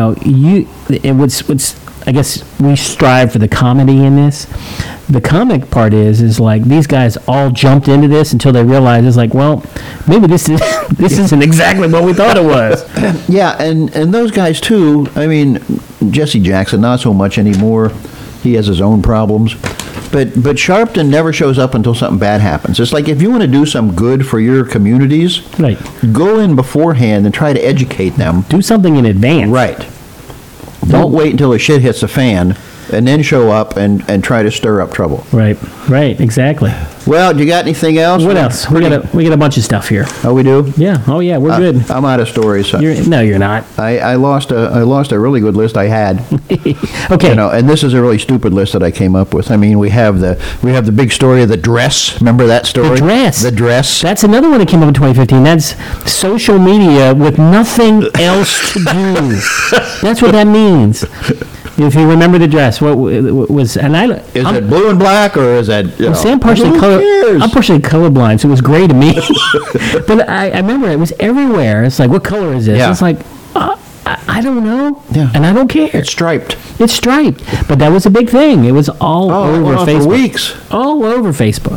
what's I guess we strive for the comedy in this. The comic part is like these guys all jumped into this until they realized it's like, well, maybe this isn't exactly what we thought it was. Yeah, and those guys too. I mean, Jesse Jackson not so much anymore. He has his own problems. But Sharpton never shows up until something bad happens. It's like if you want to do some good for your communities, right, go in beforehand and try to educate them. Do something in advance. Right. Don't wait until the shit hits the fan and then show up and try to stir up trouble. Right, exactly. Well, you got anything else? What else? We got a bunch of stuff here. Oh, we do? Yeah. Oh, yeah. We're good. I'm out of stories. So you're not. I lost a really good list I had. Okay. And this is a really stupid list that I came up with. I mean, we have the big story of the dress. Remember that story? The dress. That's another one that came up in 2015. That's social media with nothing else to do. That's what that means. If you remember the dress, what was and I is it blue and black or is that? I'm partially colorblind, so it was gray to me. But I remember it was everywhere. It's like, what color is this? Yeah. It's like, I don't know, and I don't care. It's striped. But that was a big thing. It was all over Facebook. For weeks. All over Facebook.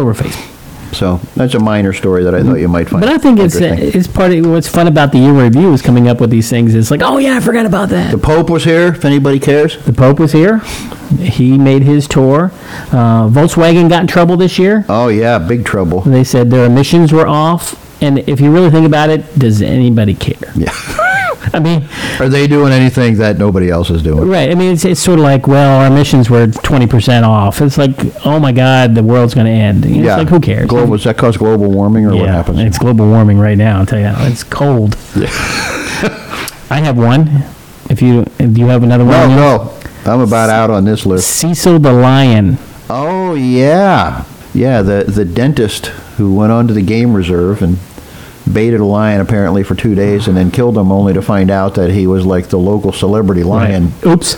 So that's a minor story that I thought you might find. But I think it's part of what's fun about the year review is coming up with these things. It's like, oh yeah, I forgot about that. The Pope was here, if anybody cares. The Pope was here. He made his tour. Volkswagen got in trouble this year. Oh yeah, big trouble. They said their emissions were off. And if you really think about it, does anybody care? Yeah. I mean, are they doing anything that nobody else is doing? Right. I mean, it's sort of like, well, our emissions were 20% off. It's like, oh my God, the world's going to end. It's like, who cares? Does that cause global warming or what happens? It's global warming right now. I'll tell you, it's cold. Yeah. I have one. Do you have another one? No. I'm about out on this list. Cecil the Lion. Oh yeah. Yeah, the dentist who went onto the game reserve and baited a lion apparently for 2 days and then killed him only to find out that he was like the local celebrity lion. Right. Oops.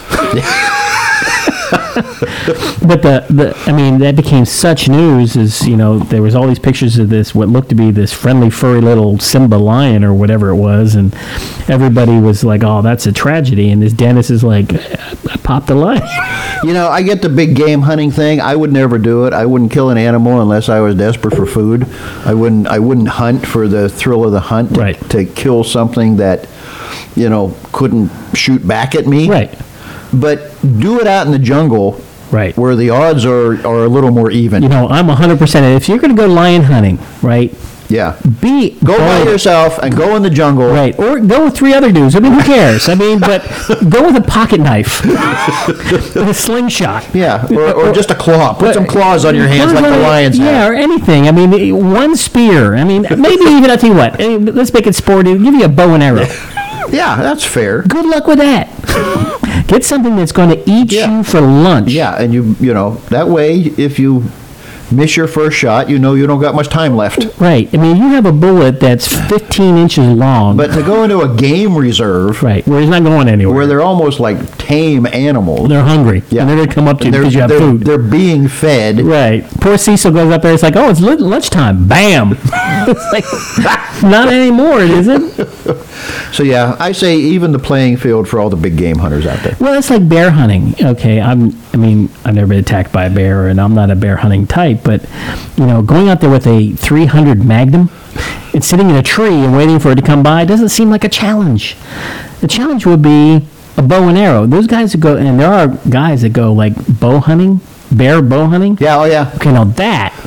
But I mean, that became such news as, you know, there was all these pictures of this, what looked to be this friendly, furry little Simba lion or whatever it was, and everybody was like, oh, that's a tragedy, and this dentist is like, I popped the lion. You know, I get the big game hunting thing. I would never do it. I wouldn't kill an animal unless I was desperate for food. I wouldn't hunt for the thrill of the hunt. Right. To kill something that, you know, couldn't shoot back at me. Right. But do it out in the jungle. Right. Where the odds are a little more even. You know, I'm 100%. If you're going to go lion hunting, right? Yeah. Go by yourself and go in the jungle. Right. Or go with 3 other dudes. I mean, who cares? I mean, but go with a pocket knife. With a slingshot. Yeah. Or just a claw. Put some claws on your hands like the lions have. Yeah, or anything. I mean, one spear. I mean, maybe even, I'll tell you what, let's make it sporty. Give you a bow and arrow. Yeah, that's fair. Good luck with that. Get something that's going to eat you for lunch. Yeah, and you know, that way, if you miss your first shot, you know you don't got much time left. Right. I mean, you have a bullet that's 15 inches long. But to go into a game reserve... Right, where he's not going anywhere. Where they're almost like tame animals. They're hungry. Yeah. And they're going to come up to you because you have food. They're being fed. Right. Poor Cecil goes up there, it's like, oh, it's lunchtime. Bam! It's like, not anymore, it isn't. So, yeah, I say even the playing field for all the big game hunters out there. Well, it's like bear hunting. Okay, I mean, I've never been attacked by a bear, and I'm not a bear hunting type, but, you know, going out there with a .300 Magnum and sitting in a tree and waiting for it to come by doesn't seem like a challenge. The challenge would be a bow and arrow. Those guys that go, and there are guys that go like bow hunting, bear bow hunting. Yeah, oh yeah. Okay, now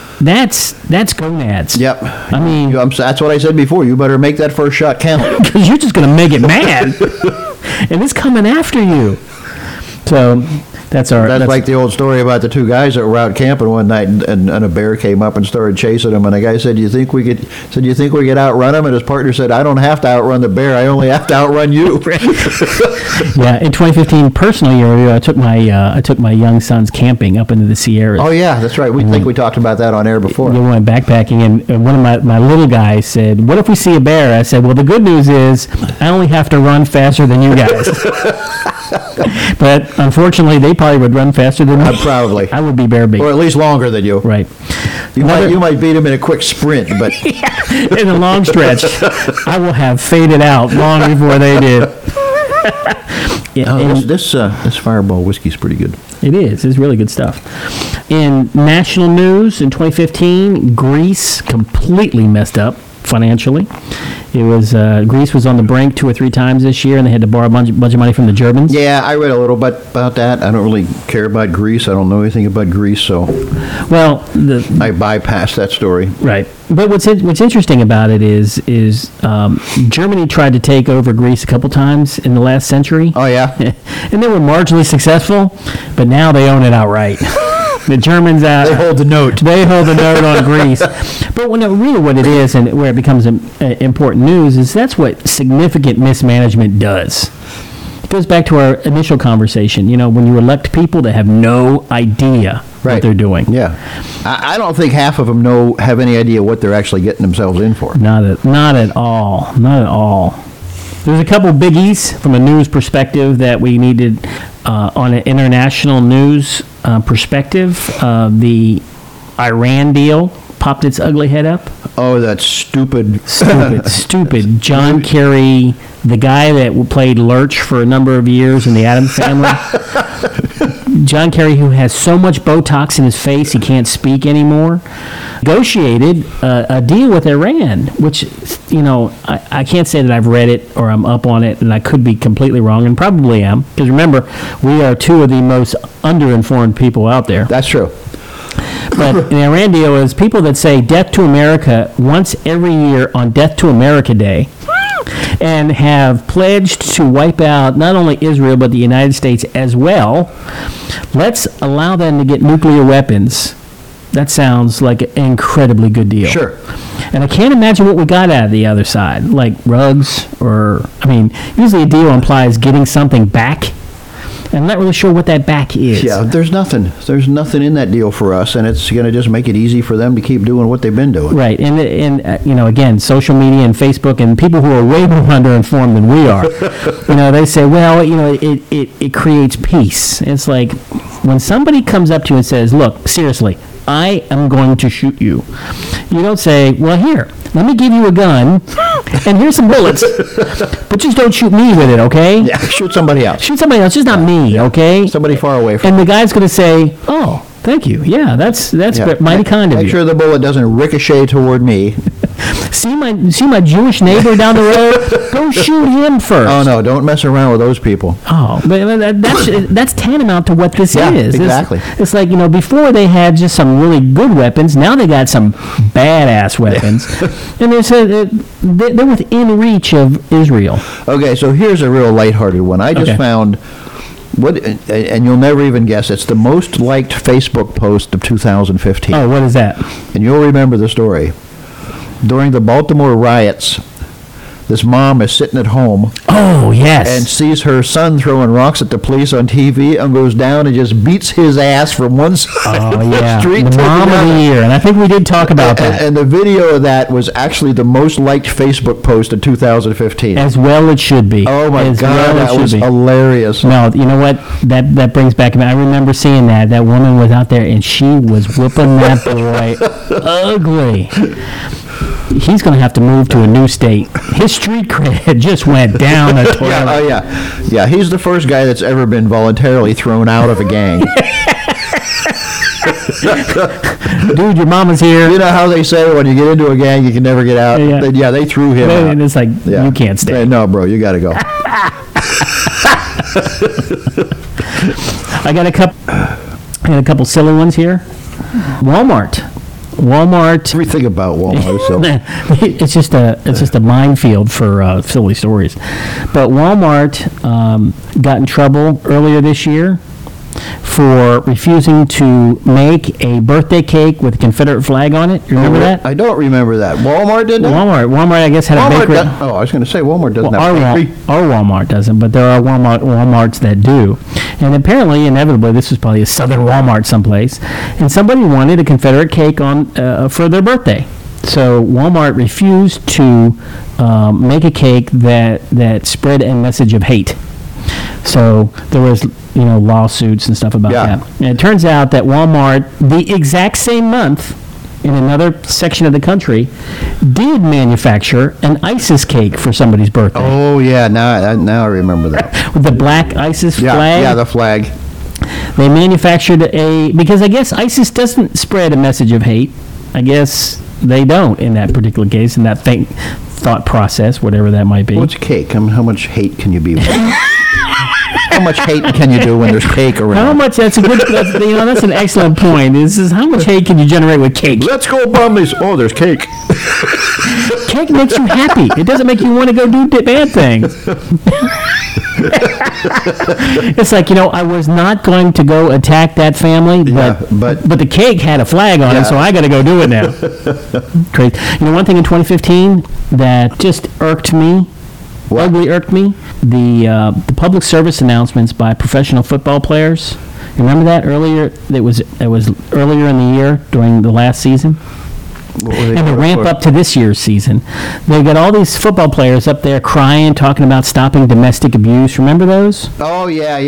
that's gonads. Yep. I mean, that's what I said before. You better make that first shot count. Because you're just going to make it mad. And it's coming after you. So that's like the old story about the 2 guys that were out camping one night and a bear came up and started chasing them, and the guy said, do you think we could outrun him? And his partner said, I don't have to outrun the bear, I only have to outrun you. Yeah, in 2015 personal year, I took my young sons camping up into the Sierras. Oh yeah, that's right. We talked about that on air before. We went backpacking, and one of my little guys said, what if we see a bear? I said, well, the good news is I only have to run faster than you guys. But unfortunately, they probably would run faster than me. Probably. I would be bear bait. Or at least longer than you. Right. You might beat him in a quick sprint, but... Yeah, in a long stretch. I will have faded out long before they did. Yeah, this Fireball whiskey's pretty good. It is. It's really good stuff. In national news in 2015, Greece completely messed up financially. It was Greece was on the brink 2 or 3 times this year, and they had to borrow a bunch of money from the Germans. Yeah, I read a little bit about that. I don't really care about Greece. I don't know anything about Greece, so well, I bypassed that story. Right. But what's interesting about it is Germany tried to take over Greece a couple times in the last century. Oh yeah, and they were marginally successful, but now they own it outright. The Germans they hold the note. They hold the note on Greece. But really what it is, and where it becomes important news, is that's what significant mismanagement does. It goes back to our initial conversation. You know, when you elect people that have no idea what they're doing. Yeah, I don't think half of them have any idea what they're actually getting themselves in for. Not at all. Not at all. There's a couple biggies from a news perspective that we needed on an international news perspective. The Iran deal popped its ugly head up. Oh, that's stupid. Stupid. John Kerry, the guy that played Lurch for a number of years in the Addams Family. John Kerry, who has so much Botox in his face he can't speak anymore, negotiated a deal with Iran, which, you know, I can't say that I've read it or I'm up on it, and I could be completely wrong, and probably am, because remember, we are 2 of the most underinformed people out there. That's true. But the Iran deal is people that say Death to America once every year on Death to America Day, and have pledged to wipe out not only Israel but the United States as well. Let's allow them to get nuclear weapons. That sounds like an incredibly good deal. Sure. And I can't imagine what we got out of the other side, like rugs, or, I mean, usually a deal implies getting something back. I'm not really sure what that back is. Yeah, there's nothing. There's nothing in that deal for us, and it's going to just make it easy for them to keep doing what they've been doing. Right, and again, social media and Facebook and people who are way more underinformed than we are, they say, well, it creates peace. It's like when somebody comes up to you and says, look, seriously, I am going to shoot you. You don't say, well, here, let me give you a gun, and here's some bullets, but just don't shoot me with it, okay? Yeah, shoot somebody else. Shoot somebody else, just not me, okay? Somebody far away from And the guy's going to say, oh, thank you. Yeah, that's mighty kind of you. Make sure the bullet doesn't ricochet toward me. See my Jewish neighbor down the road? Go shoot him first. Oh, no, don't mess around with those people. Oh, but that's tantamount to what this is. Exactly. It's like, before they had just some really good weapons, now they got some badass weapons. And they're within reach of Israel. Okay, so here's a real lighthearted one. I just found... and you'll never even guess, it's the most liked Facebook post of 2015. Oh, what is that? And you'll remember the story. During the Baltimore riots, this mom is sitting at home. Oh, yes. And sees her son throwing rocks at the police on TV and goes down and just beats his ass from one side of the street to the mom other. of the year. And I think we did talk about that. And the video of that was actually the most liked Facebook post of 2015. As well it should be. Oh, my God, that was hilarious. No, you know what? That brings back... I remember seeing that. That woman was out there, and she was whooping that boy ugly. He's going to have to move to a new state. His street cred just went down a toilet. Yeah, he's the first guy that's ever been voluntarily thrown out of a gang. Dude, your mama's here. You know how they say when you get into a gang, you can never get out? Yeah, they threw him out. And it's like, you can't stay. No, bro, you got to go. I got a couple silly ones here. Walmart. Everything about Walmart. So. it's just a minefield for silly stories. But Walmart got in trouble earlier this year for refusing to make a birthday cake with a Confederate flag on it. You remember that? I don't remember that. Walmart did that? Walmart, I guess, had a bakery. I was going to say Walmart doesn't have a bakery. Our Walmart doesn't, but there are Walmarts that do. And apparently, inevitably, this was probably a Southern Walmart someplace, and somebody wanted a Confederate cake on for their birthday. So Walmart refused to make a cake that spread a message of hate. So there was, lawsuits and stuff about that. And it turns out that Walmart, the exact same month, in another section of the country, did manufacture an ISIS cake for somebody's birthday. Oh, yeah. Now I remember that. With the black ISIS flag? Yeah, the flag. They manufactured because I guess ISIS doesn't spread a message of hate. I guess they don't in that particular case, in that thought process, whatever that might be. What's cake? I mean, how much hate can you be? How much hate can you do when there's cake around? How much? That's an excellent point. This is how much hate can you generate with cake? Let's go bomb these. Oh, there's cake. Cake makes you happy. It doesn't make you want to go do bad things. It's like, I was not going to go attack that family, but the cake had a flag on it, so I got to go do it now. Crazy. One thing in 2015 that just irked me. Ugly irked me. The public service announcements by professional football players. You remember that earlier? It was earlier in the year during the last season. And the ramp up to this year's season. They got all these football players up there crying, talking about stopping domestic abuse. Remember those? Oh, yeah.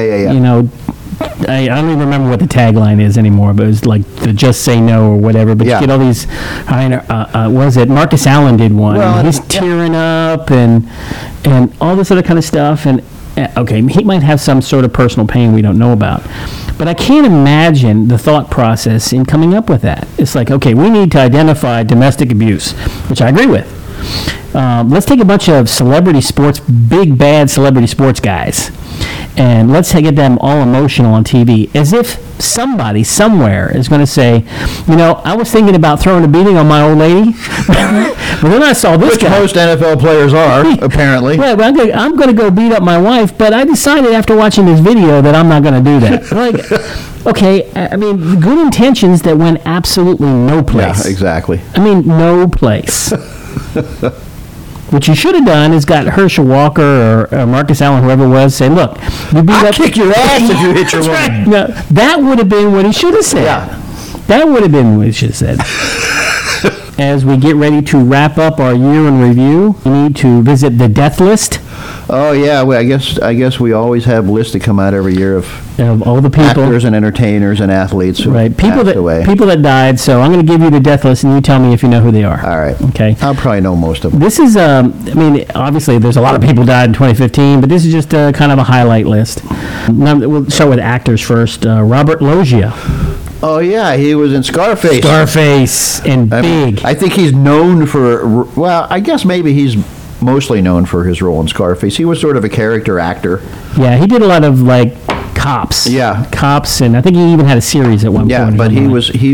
I don't even remember what the tagline is anymore, but it was like the just say no or whatever. But you get all these, was it Marcus Allen did one? Well, and he's tearing up and all this other kind of stuff. And okay, he might have some sort of personal pain we don't know about. But I can't imagine the thought process in coming up with that. It's like, okay, we need to identify domestic abuse, which I agree with. Let's take a bunch of big bad celebrity sports guys, and let's get them all emotional on TV, as if somebody somewhere is going to say, I was thinking about throwing a beating on my old lady, but then I saw this guy. Which most NFL players are, apparently. Right, but I'm going to go beat up my wife, but I decided after watching this video that I'm not going to do that. Like, okay, I mean, good intentions that went absolutely no place. Yeah, exactly. I mean, no place. What you should have done is got Herschel Walker or Marcus Allen, whoever it was, say, look, you beat I'll up... kick your ass if you hit your That's woman. right. No, that would have been what he should have said. Yeah. That would have been what he should have said. As we get ready to wrap up our year in review, we need to visit the death list Oh yeah, well, I guess we always have lists that come out every year of all the people. actors and entertainers and athletes who Right, people passed away. that died. So I'm going to give you the death list, and you tell me if you know who they are. All right. Okay. I'll probably know most of them. This is, I mean, obviously there's a lot of people died in 2015, but this is just kind of a highlight list. Now, we'll start with actors first. Robert Loggia. Oh yeah, he was in Scarface. Scarface and Big. I think he's known for. Well, I guess maybe he's mostly known for his role in Scarface. He was sort of a character actor. Yeah, he did a lot of like cops. Yeah. Cops, and I think he even had a series at one Yeah, point. but he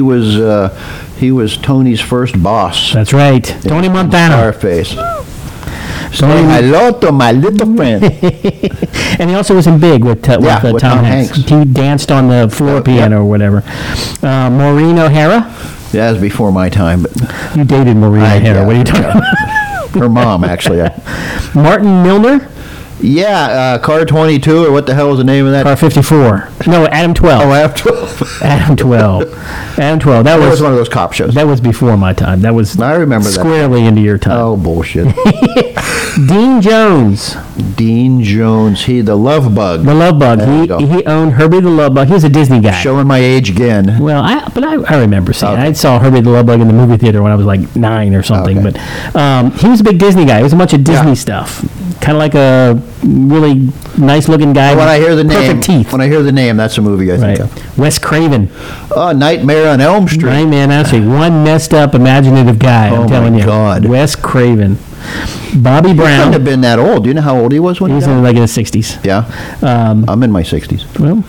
was Tony's first boss. That's right, Tony Montana. Scarface. Say hello to my little friend. And he also was in Big with Tom Hanks. He danced on the floor piano or whatever. Maureen O'Hara. Yeah, that was before my time, but You dated Maureen O'Hara. What are you talking about? her mom actually. Martin Milner. Yeah, Car 22, or what the hell was the name of that? Car 54. No, Adam 12. Oh, after Adam 12. Adam 12. That that was was one of those cop shows. that was before my time. That was I remember that. squarely into your time. Oh, bullshit. Dean Jones, Dean Jones, the Love Bug. the Love Bug. There you go. He owned Herbie the Love Bug. He was a Disney guy. Showing my age again. Well, I remember seeing. Okay. I saw Herbie the Love Bug in the movie theater when I was like 9 or something. Okay. But he was a big Disney guy. It was a bunch of Disney Yeah. stuff. Kind of like a really nice-looking guy. When with I hear the name, perfect teeth. when I hear the name, that's a movie I Right. think of. Wes Craven. Oh, Nightmare on Elm Street. Right, man. Actually, one messed up, imaginative guy. Oh, I'm telling my you. God. Wes Craven. Bobby He couldn't Brown. have been that old. Do you know how old he was when He he was died? like in his 60s. Yeah. I'm in my 60s. Well,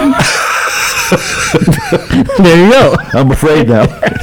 there you go. I'm afraid now.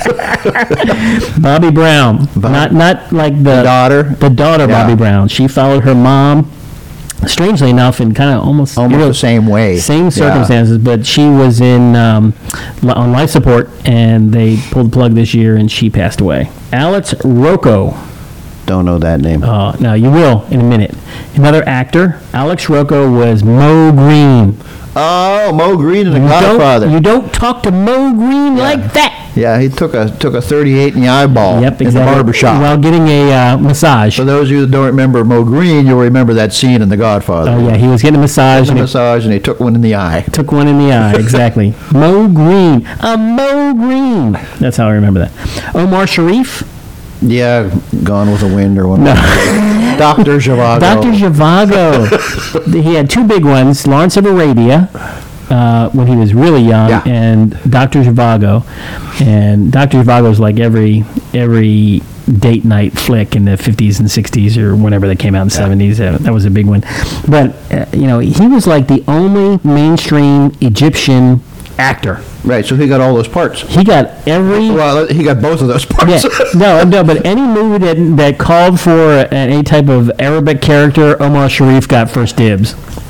Bobby Brown. Not like the daughter. The daughter, Yeah. Bobby Brown. She followed her mom, strangely enough, in kind of almost The same way. same Yeah. circumstances, but she was on life support, and they pulled the plug this year, and she passed away. Alex Rocco. Don't know that name. Now, you will in a minute. Another actor. Alex Rocco was Mo Green. Oh, Mo Green in The You Godfather. don't talk to Mo Green like that. Yeah, he took a 38 in the eyeball Yep, in exactly. the barbershop. While getting a massage. For those of you that don't remember Mo Green, you'll remember that scene in The Godfather. Oh, yeah, he was getting a massage. A massage, and he took one in the eye. Took one in the eye, exactly. Mo Green. Mo Green. That's how I remember that. Omar Sharif. Yeah, Gone with the Wind or one. No. Dr. Zhivago. Dr. Zhivago. He had two big ones, Lawrence of Arabia, when he was really young, Yeah. and Dr. Zhivago. And Dr. Zhivago was like every date night flick in the 50s and 60s or whenever they came out in the 70s. That was a big one. But, he was like the only mainstream Egyptian actor. Right, so he got all those parts. He got every... Well, he got both of those parts. Yeah, no, but any movie that called for any type of Arabic character, Omar Sharif got first dibs.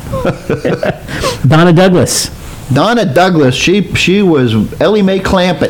Donna Douglas. Donna Douglas, she was Ellie Mae Clampett.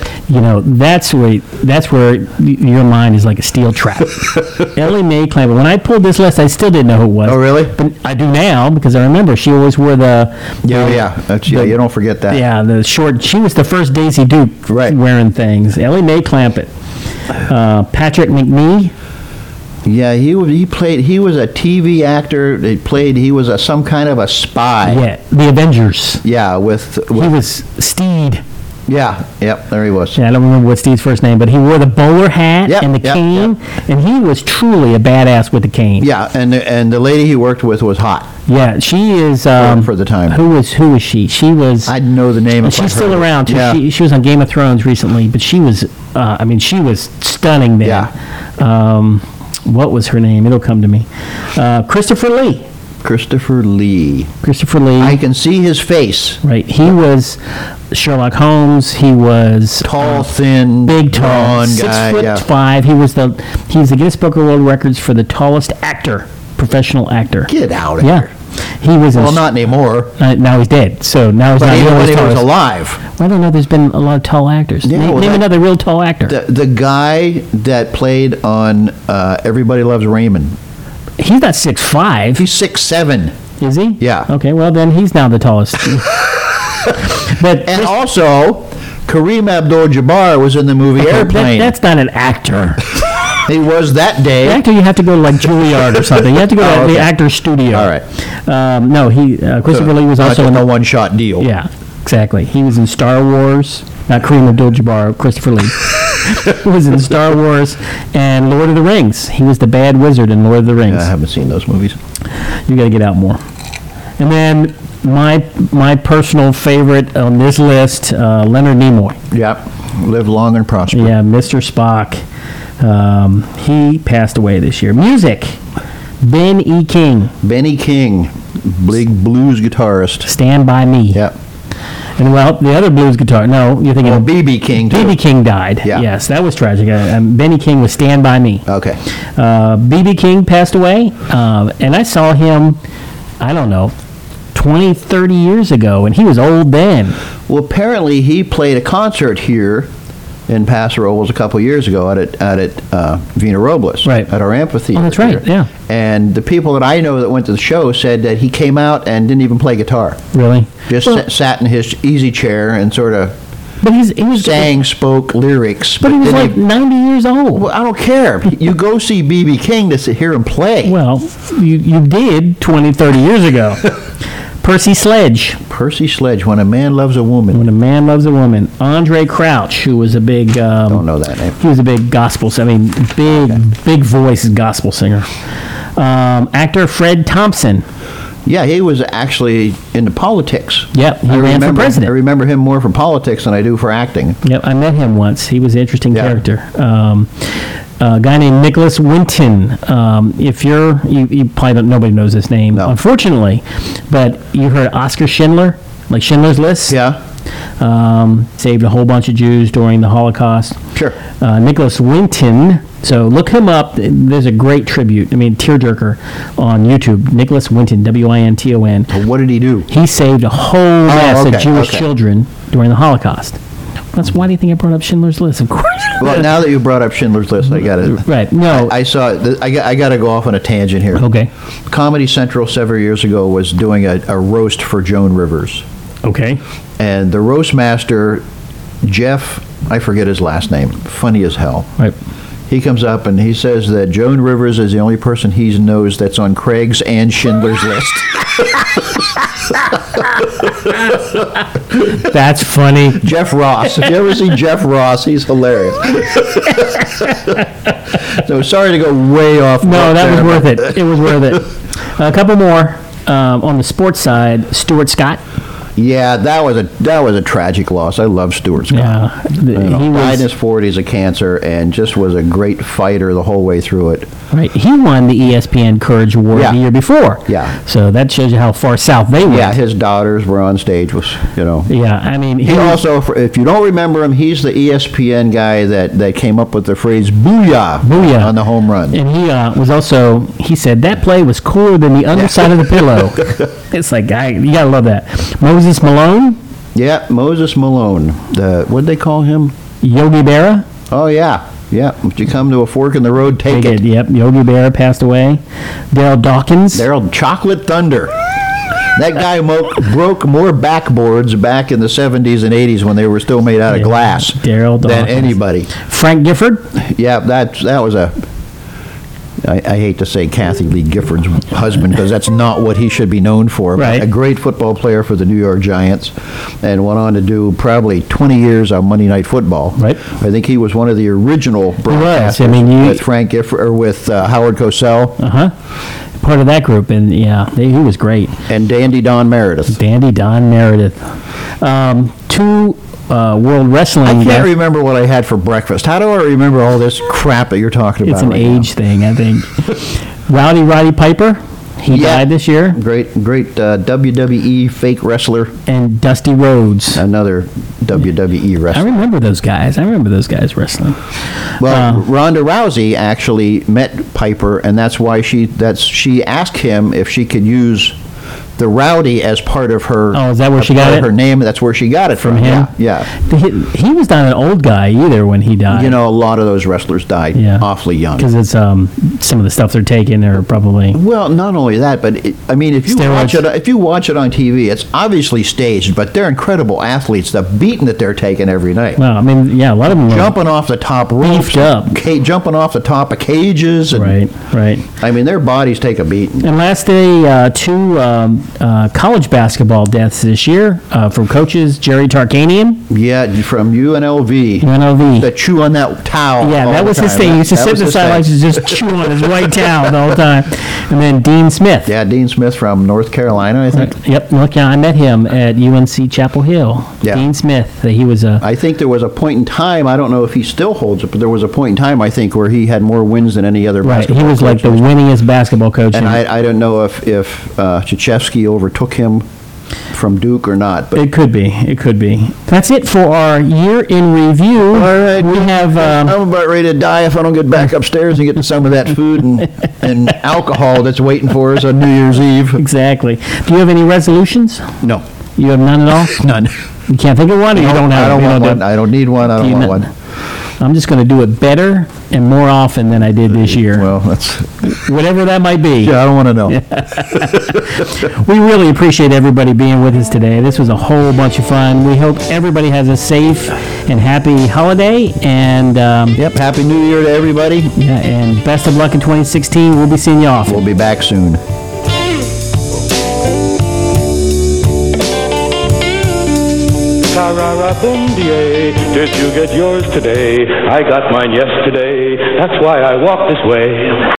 That's where your mind is like a steel trap. Ellie Mae Clampett. When I pulled this list, I still didn't know who it was. Oh, really? But I do now because I remember she always wore the... you don't forget that. Yeah, the short... She was the first Daisy Duke wearing things. Ellie Mae Clampett. Patrick McNee. Yeah, he was a TV actor. He was some kind of a spy. Yeah, the Avengers. Yeah, with He was Steed. Yeah, yep, there he was. Yeah, I don't remember what Steve's first name, but he wore the bowler hat and the cane, and he was truly a badass with the cane. Yeah, and the lady he worked with was hot. Yeah, she is for the time. Who was she? She was. I know the name. And she's still around too. Yeah. She was on Game of Thrones recently, but she was. She was stunning then. Yeah. What was her name? It'll come to me. Christopher Lee. Christopher Lee. I can see his face. Right. He was Sherlock Holmes. He was tall, thin, big, tall, blonde guy. 6'5". He's the Guinness Book of World Records for the tallest actor, professional actor. Get out of here. He was. Well, not anymore. Now he's dead. So now he's but not. When he was alive. Well, I don't know. There's been a lot of tall actors. Yeah, name another real tall actor. The guy that played on Everybody Loves Raymond. He's not 6'5". He's 6'7". Is he? Yeah. Okay, well, then he's now the tallest. But And also, Kareem Abdul-Jabbar was in the movie Airplane. that's not an actor. He was that day. The actor, you have to go to like Juilliard or something. You have to go to the actor's studio. All right. No, Christopher Lee was also in in a one-shot deal. Yeah, exactly. He was in Star Wars. Not Kareem Abdul-Jabbar, Christopher Lee. He was in Star Wars and Lord of the Rings. He was the bad wizard in Lord of the Rings. I haven't seen those movies. You got to get out more. And then my personal favorite on this list, Leonard Nimoy. Yep. Live long and prosper. Yeah, Mr. Spock. He passed away this year. Music, Ben E. King. Benny King, big blues guitarist. Stand By Me. Yep. And well, the other blues guitar. No, you're thinking of B.B. King, too. B.B. King died. Yeah. Yes, that was tragic. Benny King was Stand By Me. Okay. B.B. King passed away, and I saw him, I don't know, 20, 30 years ago, and he was old then. Well, apparently he played a concert here in Paso Robles a couple years ago at Vina Robles, right, at our amphitheater. Oh, that's right, yeah. And the people that I know that went to the show said that he came out and didn't even play guitar. Really? Just sat in his easy chair and sort of he was spoke lyrics. But he was like 90 years old. Well, I don't care. You go see B.B. King to hear him play. Well, you did 20, 30 years ago. Percy Sledge. Percy Sledge, When a Man Loves a Woman. When a Man Loves a Woman. Andre Crouch, who was a big... don't know that name. He was a big gospel... big voice gospel singer. Actor Fred Thompson. Yeah, he was actually into politics. Yep, he ran for president. I remember him more for politics than I do for acting. Yep, I met him once. He was an interesting character. A guy named Nicholas Winton. If you probably don't, nobody knows his name, unfortunately, but you heard Oscar Schindler, like Schindler's List? Yeah. Saved a whole bunch of Jews during the Holocaust. Sure. Nicholas Winton. So look him up. There's a great tribute. tearjerker on YouTube. Nicholas Winton, Winton. What did he do? He saved a whole mess of Jewish children during the Holocaust. That's why do you think I brought up Schindler's List? Of course. Well, now that you brought up Schindler's List, I got it. Right. No. I saw it. I got to go off on a tangent here. Okay. Comedy Central several years ago was doing a roast for Joan Rivers. Okay. And the roast master, Jeff, I forget his last name, funny as hell. Right. He comes up and he says that Joan Rivers is the only person he knows that's on Craig's and Schindler's List. That's funny. Jeff Ross. If you ever see Jeff Ross, he's hilarious. So sorry to go way off. No, that was worth it. It was worth it. A couple more on the sports side. Stuart Scott. Yeah, that was a tragic loss. I love Stuart Scott. Yeah, he died in his 40s of cancer and just was a great fighter the whole way through it. Right, he won the ESPN Courage Award the year before. Yeah, so that shows you how far south they went. Yeah, his daughters were on stage with, Yeah, I mean, he also, if you don't remember him, he's the ESPN guy that came up with the phrase "booyah" on the home run. And he was also, he said that play was cooler than the underside of the pillow. It's like, you gotta love that. Moses Malone. Yeah, Moses Malone. What'd they call him? Yogi Berra. Oh yeah. Yeah, if you come to a fork in the road, take it. Yep, Yogi Berra passed away. Daryl Dawkins. Daryl Chocolate Thunder. That guy broke more backboards back in the 70s and 80s when they were still made out of glass Daryl Dawkins. than anybody. Frank Gifford. Yeah, that was I hate to say Kathy Lee Gifford's husband because that's not what he should be known for. Right. A great football player for the New York Giants and went on to do probably 20 years on Monday Night Football. Right. I think he was one of the original broadcasters with Frank Gifford or with Howard Cosell. Part of that group, and he was great. And Dandy Don Meredith. Two World Wrestling. I can't remember what I had for breakfast. How do I remember all this crap that you're talking about? It's an age thing, I think. Roddy Piper. He died this year. Great WWE fake wrestler. And Dusty Rhodes. Another WWE wrestler. I remember those guys. wrestling. Well, Ronda Rousey actually met Piper, and that's why she asked him if she could use the Rowdy as part of her. Oh, is that where she got it? Her name. That's where she got it from him. Yeah. He was not an old guy either when he died. A lot of those wrestlers died awfully young. Because it's some of the stuff they're taking are probably. Well, not only that, but if you watch it on TV, it's obviously staged, but they're incredible athletes. The beating that they're taking every night. Well, a lot of them jumping off the top ropes, beefed up, jumping off the top of cages. And, right. Their bodies take a beating. And last day, 2 college basketball deaths this year from coaches Jerry Tarkanian. Yeah, from UNLV. The chew on that towel. Yeah, that was his thing. He used to sit in the sidelines and just chew on his white towel the whole time. And then Dean Smith. Yeah, Dean Smith from North Carolina, I think. Yep, North Carolina. I met him at UNC Chapel Hill. Yeah. Dean Smith. He was I think there was a point in time, I don't know if he still holds it, but there was a point in time, I think, where he had more wins than any other basketball coach. He was like the winningest basketball coach. And I don't know if Krzyzewski overtook him from Duke or not. But It could be. That's it for our year in review. All right. We have... I'm about ready to die if I don't get back upstairs and get to some of that food and alcohol that's waiting for us on New Year's Eve. Exactly. Do you have any resolutions? No. You have none at all? None. You can't think of one? Or you don't have I don't want one. I don't need one. I don't want one. I'm just going to do it better and more often than I did this year. Well, that's... Whatever that might be. Yeah, I don't want to know. We really appreciate everybody being with us today. This was a whole bunch of fun. We hope everybody has a safe and happy holiday. And Happy New Year to everybody. Yeah, and best of luck in 2016. We'll be seeing you often. We'll be back soon. Did you get yours today? I got mine yesterday. That's why I walk this way.